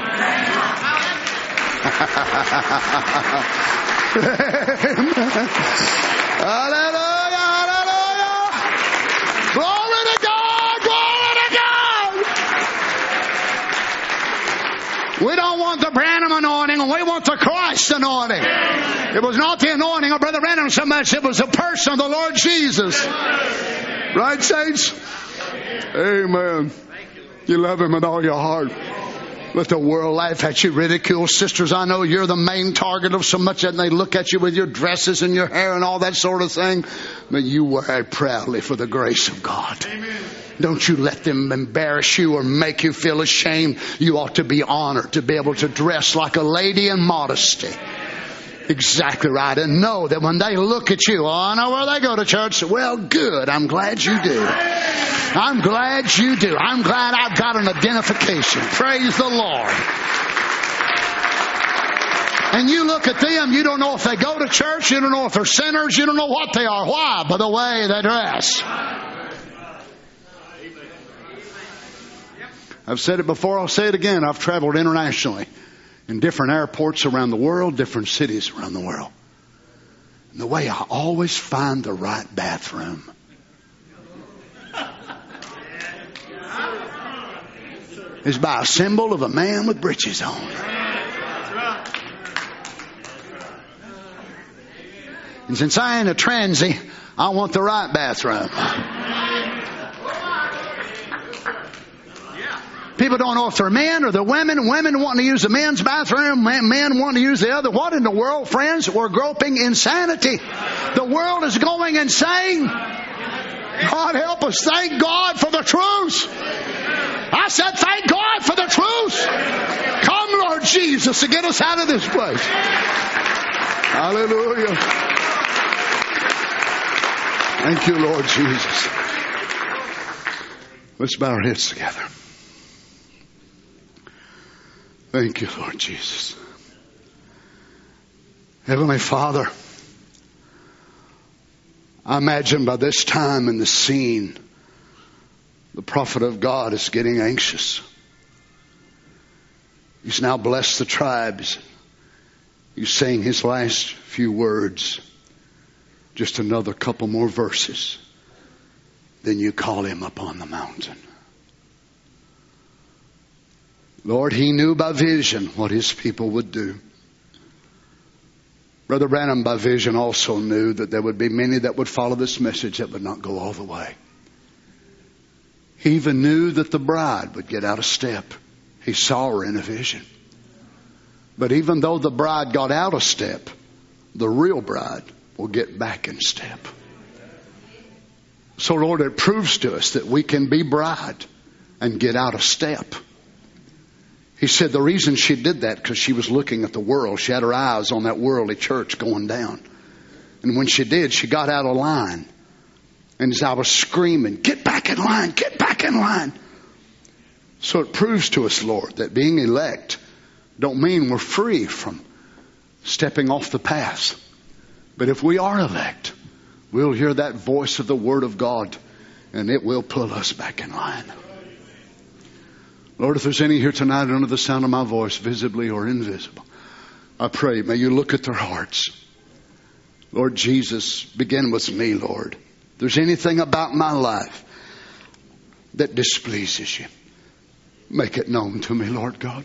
Hallelujah, hallelujah. Glory to God, glory to God. We don't want want the Branham anointing, and we want the Christ anointing. It was not the anointing of Brother Branham so much, it was the person of the Lord Jesus. Right, saints? Amen. You love Him with all your heart. Let the world laugh at you, ridicule. Sisters, I know you're the main target of so much, and they look at you with your dresses and your hair and all that sort of thing. But you wear it proudly for the grace of God. Amen. Don't you let them embarrass you or make you feel ashamed. You ought to be honored to be able to dress like a lady in modesty. Exactly right. And know that when they look at you, oh, I know where they go to church. Well, good. I'm glad you do. I'm glad you do. I'm glad I've got an identification. Praise the Lord. And you look at them, you don't know if they go to church. You don't know if they're sinners. You don't know what they are. Why? By the way they dress. I've said it before. I'll say it again. I've traveled internationally in different airports around the world, different cities around the world. And the way I always find the right bathroom is by a symbol of a man with breeches on. And since I ain't a transy, I want the right bathroom. People don't know if they're men or they're women. Women wanting to use the men's bathroom. Men, men wanting to use the other. What in the world, friends? We're groping insanity. The world is going insane. God help us. Thank God for the truth. I said thank God for the truth. Come, Lord Jesus, to get us out of this place. Hallelujah. Thank you, Lord Jesus. Let's bow our heads together. Thank you, Lord Jesus. Heavenly Father, I imagine by this time in the scene, the prophet of God is getting anxious. He's now blessed the tribes. He's saying his last few words. Just another couple more verses. Then you call him up on the mountain. Lord, he knew by vision what his people would do. Brother Branham by vision also knew that there would be many that would follow this message that would not go all the way. He even knew that the bride would get out of step. He saw her in a vision. But even though the bride got out of step, the real bride will get back in step. So Lord, it proves to us that we can be bride and get out of step. He said the reason she did that because she was looking at the world. She had her eyes on that worldly church going down. And when she did, she got out of line. And as I was screaming, get back in line, get back in line. So it proves to us, Lord, that being elect don't mean we're free from stepping off the path. But if we are elect, we'll hear that voice of the Word of God and it will pull us back in line. Lord, if there's any here tonight under the sound of my voice, visibly or invisible, I pray, may you look at their hearts. Lord Jesus, begin with me, Lord. If there's anything about my life that displeases you, make it known to me, Lord God.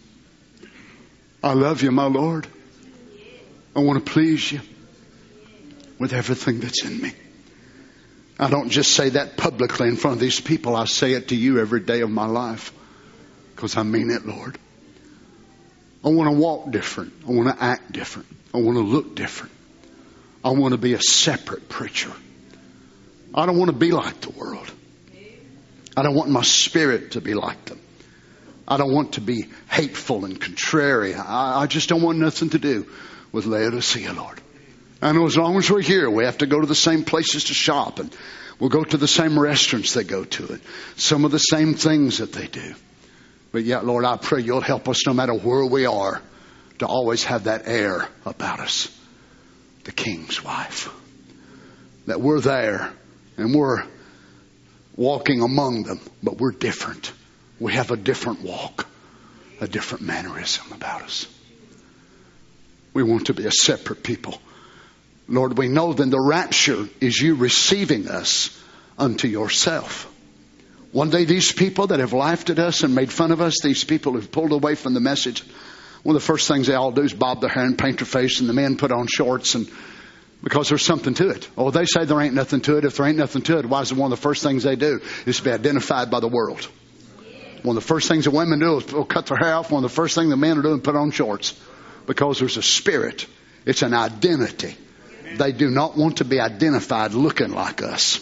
I love you, my Lord. I want to please you with everything that's in me. I don't just say that publicly in front of these people. I say it to you every day of my life. Because I mean it, Lord. I want to walk different. I want to act different. I want to look different. I want to be a separate preacher. I don't want to be like the world. I don't want my spirit to be like them. I don't want to be hateful and contrary. I, I just don't want nothing to do with Laodicea, Lord. I know as long as we're here, we have to go to the same places to shop. And we'll go to the same restaurants they go to. And some of the same things that they do. But yet, Lord, I pray you'll help us no matter where we are to always have that air about us. The King's wife. That we're there and we're walking among them, but we're different. We have a different walk, a different mannerism about us. We want to be a separate people. Lord, we know then the rapture is you receiving us unto yourself. One day these people that have laughed at us and made fun of us, these people who've pulled away from the message, One of the first things they all do is bob their hair and paint their face, and the men put on shorts, and because there's something to it. Oh, they say there ain't nothing to it. If there ain't nothing to it, why is it one of the first things they do is to be identified by the world? One of the first things the women do is cut their hair off. One of the first things the men are doing is put on shorts, because there's a spirit. It's an identity. They do not want to be identified looking like us.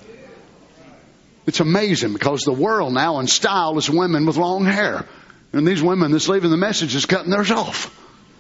It's amazing, because the world now in style is women with long hair. And these women that's leaving the message is cutting theirs off.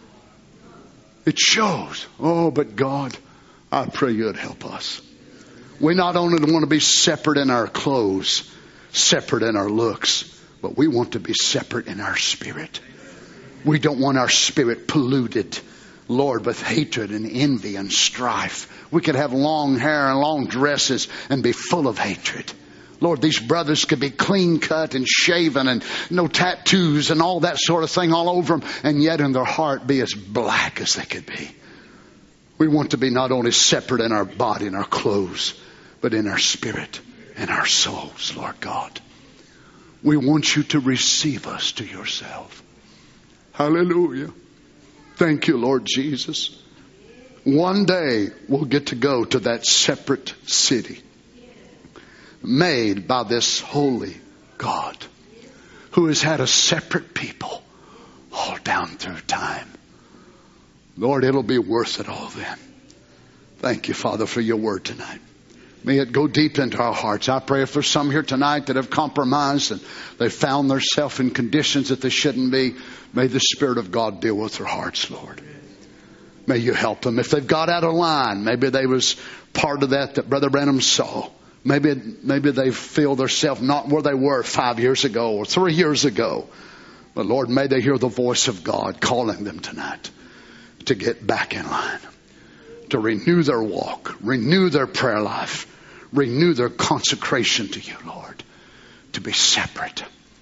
It shows. Oh, but God, I pray you'd help us. We not only want to be separate in our clothes, separate in our looks, but we want to be separate in our spirit. We don't want our spirit polluted, Lord, with hatred and envy and strife. We could have long hair and long dresses and be full of hatred. Lord, these brothers could be clean cut and shaven and no tattoos and all that sort of thing all over them, and yet in their heart be as black as they could be. We want to be not only separate in our body and our clothes, but in our spirit and our souls, Lord God. We want you to receive us to yourself. Hallelujah. Thank you, Lord Jesus. One day we'll get to go to that separate city made by this holy God who has had a separate people all down through time. Lord, it'll be worth it all then. Thank you, Father, for your word tonight. May it go deep into our hearts. I pray if there's some here tonight that have compromised and they've found themselves in conditions that they shouldn't be, may the Spirit of God deal with their hearts, Lord. May you help them. If they've got out of line, maybe they was part of that that Brother Branham saw. Maybe, maybe they feel themselves not where they were five years ago or three years ago. But Lord, may they hear the voice of God calling them tonight to get back in line, to renew their walk, renew their prayer life, renew their consecration to you, Lord, to be separate.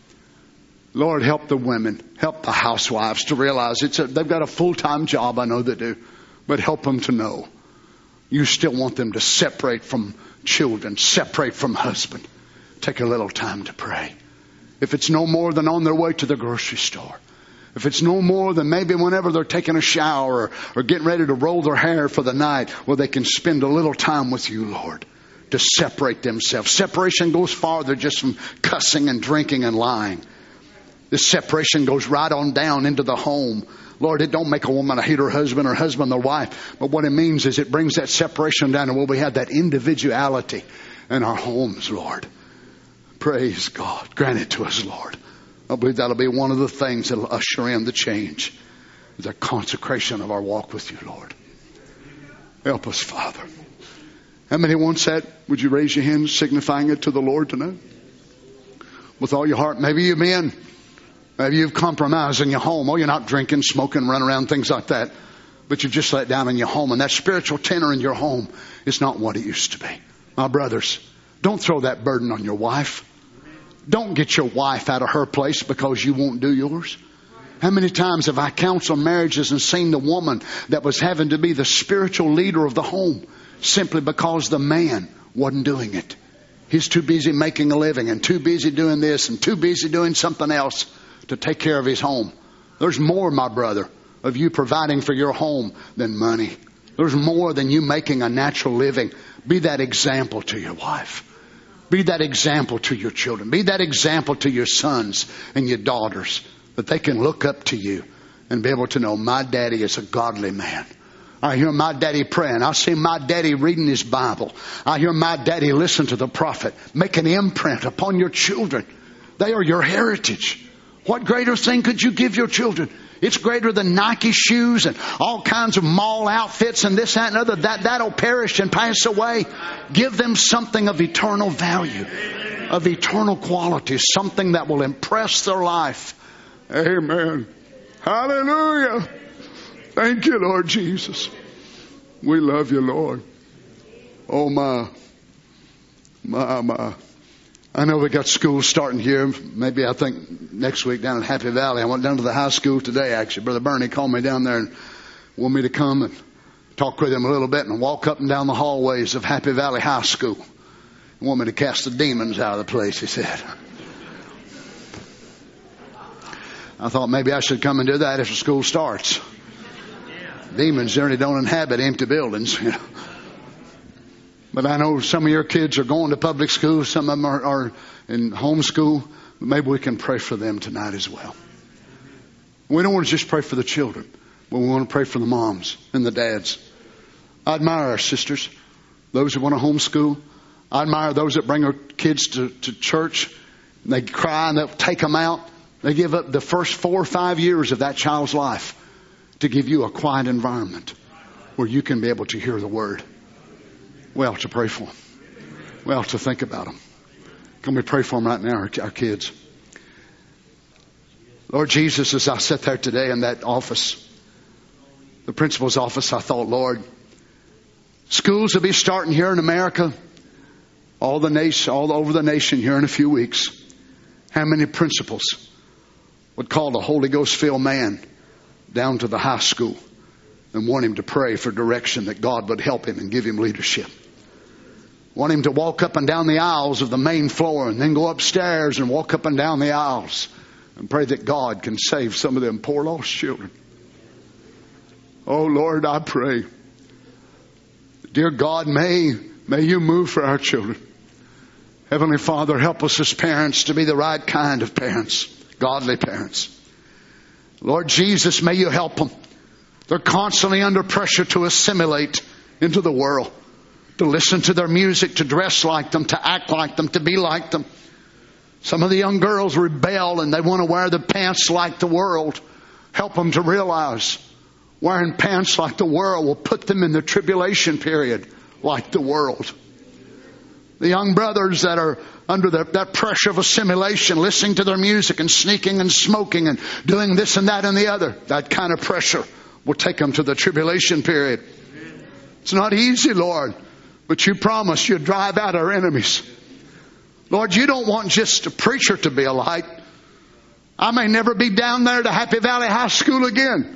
Lord, help the women, help the housewives to realize it's a, they've got a full-time job, I know they do, but help them to know you still want them to separate from children, separate from husband. Take a little time to pray. If it's no more than on their way to the grocery store, if it's no more than maybe whenever they're taking a shower or, or getting ready to roll their hair for the night, where they can spend a little time with you, Lord, to separate themselves. Separation goes farther just from cussing and drinking and lying. This separation goes right on down into the home. Lord, it don't make a woman hate her husband or husband their wife. But what it means is it brings that separation down to where we have that individuality in our homes, Lord. Praise God. Grant it to us, Lord. I believe that'll be one of the things that'll usher in the change. The consecration of our walk with you, Lord. Help us, Father. How many wants that? Would you raise your hand signifying it to the Lord tonight? With all your heart. Maybe you men, maybe you've compromised in your home. Oh, you're not drinking, smoking, running around, things like that. But you've just let down in your home. And that spiritual tenor in your home is not what it used to be. My brothers, don't throw that burden on your wife. Don't get your wife out of her place because you won't do yours. How many times have I counseled marriages and seen the woman that was having to be the spiritual leader of the home simply because the man wasn't doing it? He's too busy making a living and too busy doing this and too busy doing something else to take care of his home. There's more, my brother, of you providing for your home than money. There's more than you making a natural living. Be that example to your wife. Be that example to your children. Be that example to your sons and your daughters, that they can look up to you and be able to know my daddy is a godly man. I hear my daddy praying. I see my daddy reading his Bible. I hear my daddy listen to the prophet. Make an imprint upon your children. They are your heritage. What greater thing could you give your children? It's greater than Nike shoes and all kinds of mall outfits and this, that, and other. That, that'll perish and pass away. Give them something of eternal value, of eternal quality, something that will impress their life. Amen. Hallelujah. Thank you, Lord Jesus. We love you, Lord. Oh, my. My, my. I know we got school starting here. Maybe I think next week down in Happy Valley. I went down to the high school today, actually. Brother Bernie called me down there and wanted me to come and talk with him a little bit and walk up and down the hallways of Happy Valley High School. He wanted me to cast the demons out of the place, he said. I thought maybe I should come and do that if school starts. Demons generally don't inhabit empty buildings, you know. But I know some of your kids are going to public school. Some of them are, are in homeschool. Maybe we can pray for them tonight as well. We don't want to just pray for the children, but we want to pray for the moms and the dads. I admire our sisters, those who want to homeschool. I admire those that bring their kids to, to church. They cry and they'll take them out. They give up the first four or five years of that child's life to give you a quiet environment where you can be able to hear the word. Well, to pray for them. Well, to think about them. Can we pray for them right now, our, our kids? Lord Jesus, as I sat there today in that office, the principal's office, I thought, Lord, schools will be starting here in America, all the nation, all over the nation here in a few weeks. How many principals would call the Holy Ghost-filled man down to the high school and want him to pray for direction that God would help him and give him leadership? Want him to walk up and down the aisles of the main floor and then go upstairs and walk up and down the aisles and pray that God can save some of them poor lost children. Oh Lord, I pray. Dear God, may, may you move for our children. Heavenly Father, help us as parents to be the right kind of parents, godly parents. Lord Jesus, may you help them. They're constantly under pressure to assimilate into the world, to listen to their music, to dress like them, to act like them, to be like them. Some of the young girls rebel and they want to wear the pants like the world. Help them to realize wearing pants like the world will put them in the tribulation period like the world. The young brothers that are under the, that pressure of assimilation, listening to their music and sneaking and smoking and doing this and that and the other, that kind of pressure will take them to the tribulation period. It's not easy, Lord, but you promise you'll drive out our enemies. Lord, you don't want just a preacher to be a light. I may never be down there to Happy Valley High School again.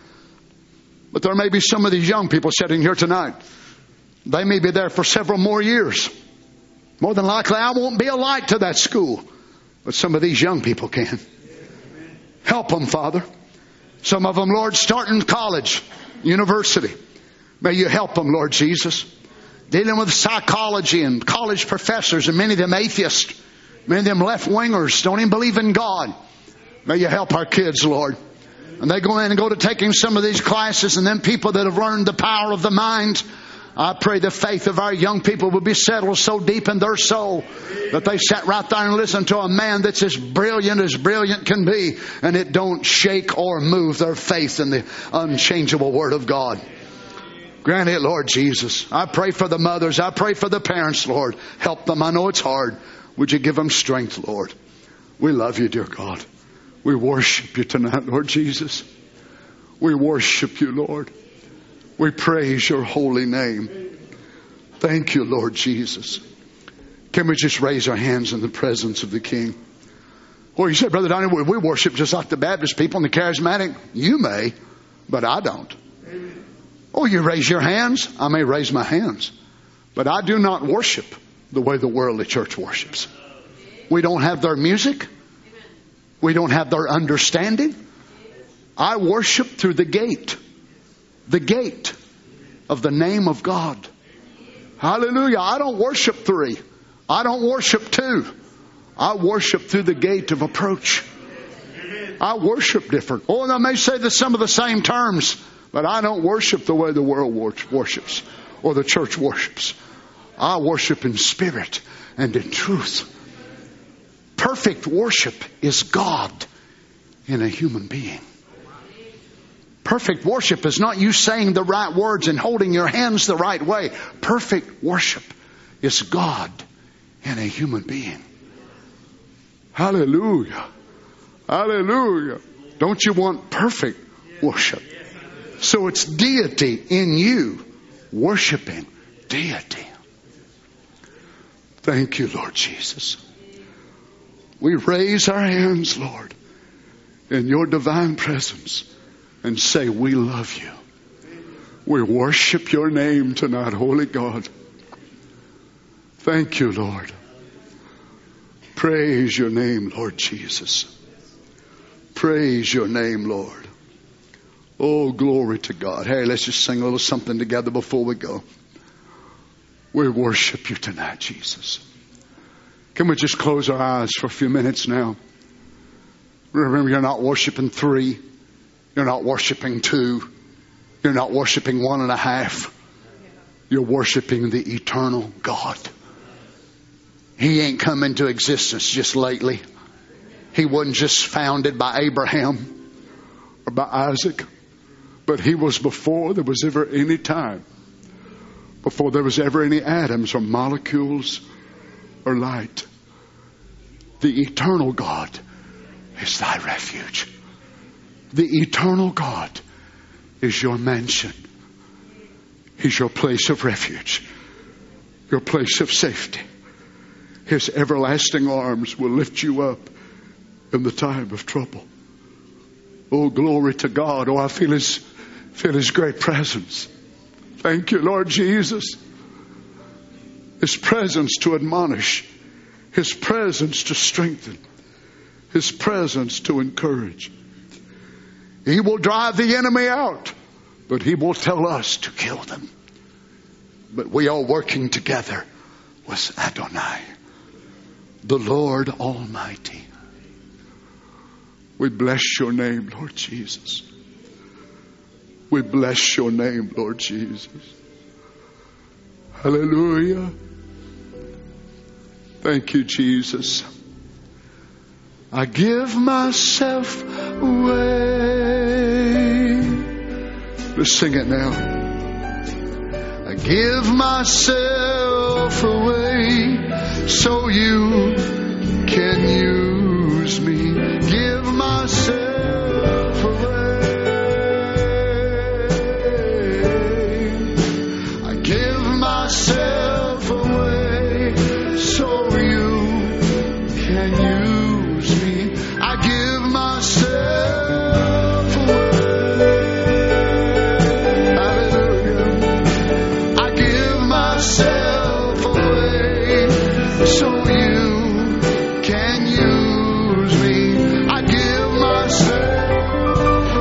But there may be some of these young people sitting here tonight. They may be there for several more years. More than likely, I won't be a light to that school. But some of these young people can. Help them, Father. Some of them, Lord, starting college, university. May you help them, Lord Jesus. Dealing with psychology and college professors and many of them atheists. Many of them left-wingers don't even believe in God. May you help our kids, Lord. And they go in and go to taking some of these classes, and then people that have learned the power of the mind, I pray the faith of our young people will be settled so deep in their soul that they sat right there and listen to a man that's as brilliant as brilliant can be, and it don't shake or move their faith in the unchangeable Word of God. Grant it, Lord Jesus. I pray for the mothers. I pray for the parents, Lord. Help them. I know it's hard. Would you give them strength, Lord? We love you, dear God. We worship you tonight, Lord Jesus. We worship you, Lord. We praise your holy name. Thank you, Lord Jesus. Can we just raise our hands in the presence of the King? Well, you said, Brother Donnie, we worship just like the Baptist people and the charismatic. You may, but I don't. Oh, you raise your hands? I may raise my hands. But I do not worship the way the worldly church worships. We don't have their music. We don't have their understanding. I worship through the gate. The gate of the name of God. Hallelujah. I don't worship three. I don't worship two. I worship through the gate of approach. I worship different. Oh, and I may say the, some of the same terms, but I don't worship the way the world worships or the church worships. I worship in spirit and in truth. Perfect worship is God in a human being. Perfect worship is not you saying the right words and holding your hands the right way. Perfect worship is God in a human being. Hallelujah. Hallelujah. Don't you want perfect worship? So it's deity in you worshiping deity. Thank you, Lord Jesus. We raise our hands, Lord, in your divine presence and say, we love you. We worship your name tonight, Holy God. Thank you, Lord. Praise your name, Lord Jesus. Praise your name, Lord. Oh, glory to God. Hey, let's just sing a little something together before we go. We worship you tonight, Jesus. Can we just close our eyes for a few minutes now? Remember, you're not worshiping three. You're not worshiping two. You're not worshiping one and a half. You're worshiping the eternal God. He ain't come into existence just lately. He wasn't just founded by Abraham or by Isaac. But he was before there was ever any time. Before there was ever any atoms or molecules or light. The eternal God is thy refuge. The eternal God is your mansion. He's your place of refuge. Your place of safety. His everlasting arms will lift you up in the time of trouble. Oh, glory to God. Oh, I feel His, feel His great presence. Thank you, Lord Jesus. His presence to admonish. His presence to strengthen. His presence to encourage. He will drive the enemy out, but He will tell us to kill them. But we are working together with Adonai, the Lord Almighty. We bless your name, Lord Jesus. We bless your name, Lord Jesus. Hallelujah. Thank you, Jesus. I give myself away. Let's sing it now. I give myself away so you can use me. Give myself away. I give myself away so you can use me. I give myself away. Hallelujah. I give myself away so you can use me. I give myself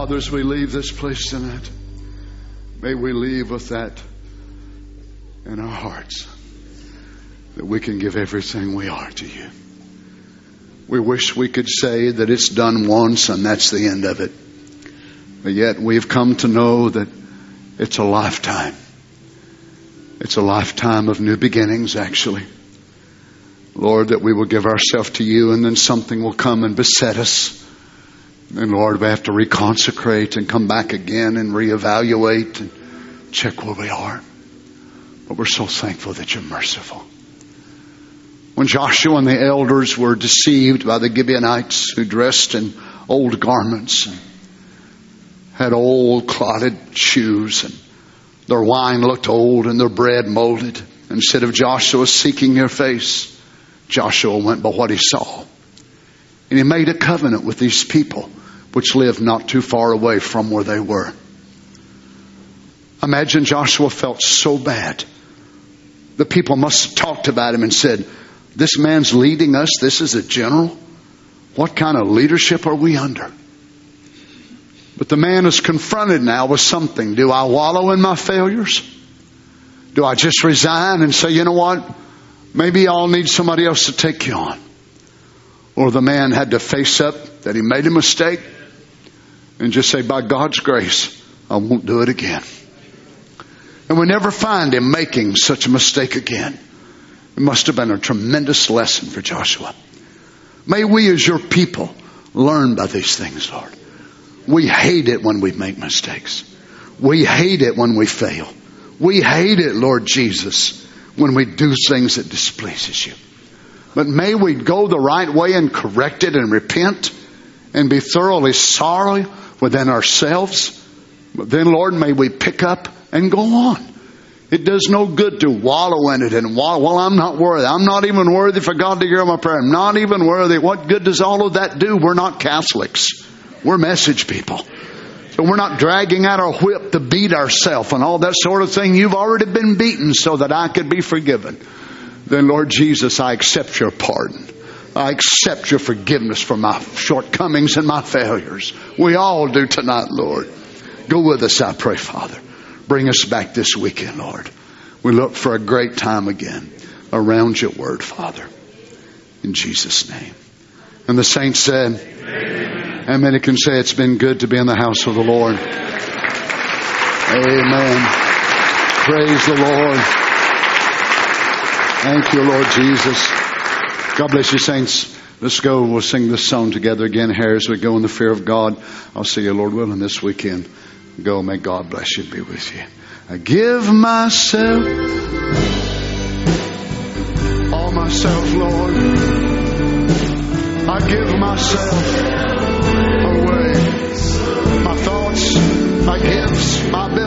Father, as we leave this place tonight, may we leave with that in our hearts, that we can give everything we are to you. We wish we could say that it's done once and that's the end of it. But yet we've come to know that it's a lifetime. It's a lifetime of new beginnings, actually. Lord, that we will give ourselves to you, and then something will come and beset us. And Lord, we have to reconsecrate and come back again and reevaluate and check where we are. But we're so thankful that you're merciful. When Joshua and the elders were deceived by the Gibeonites who dressed in old garments and had old clotted shoes, and their wine looked old and their bread molded, instead of Joshua seeking your face, Joshua went by what he saw. And he made a covenant with these people which lived not too far away from where they were. Imagine Joshua felt so bad. The people must have talked about him and said, this man's leading us. This is a general. What kind of leadership are we under? But the man is confronted now with something. Do I wallow in my failures? Do I just resign and say, you know what? Maybe I'll need somebody else to take you on. Or the man had to face up that he made a mistake and just say, by God's grace, I won't do it again. And we never find him making such a mistake again. It must have been a tremendous lesson for Joshua. May we as your people learn by these things, Lord. We hate it when we make mistakes. We hate it when we fail. We hate it, Lord Jesus, when we do things that displeases you. But may we go the right way and correct it and repent and be thoroughly sorry within ourselves. But then, Lord, may we pick up and go on. It does no good to wallow in it and wallow. Well, I'm not worthy. I'm not even worthy for God to hear my prayer. I'm not even worthy. What good does all of that do? We're not Catholics. We're message people. So we're not dragging out our whip to beat ourselves and all that sort of thing. You've already been beaten so that I could be forgiven. Then, Lord Jesus, I accept your pardon. I accept your forgiveness for my shortcomings and my failures. We all do tonight, Lord. Go with us, I pray, Father. Bring us back this weekend, Lord. We look for a great time again around your word, Father. In Jesus' name. And the saints said, amen. How many can say it's been good to be in the house of the Lord? Amen. Praise the Lord. Thank you, Lord Jesus. God bless you, saints. Let's go. We'll sing this song together again here as we go in the fear of God. I'll see you, Lord willing, this weekend. Go. May God bless you and be with you. I give myself, all myself, Lord. I give myself away. My thoughts, my gifts, my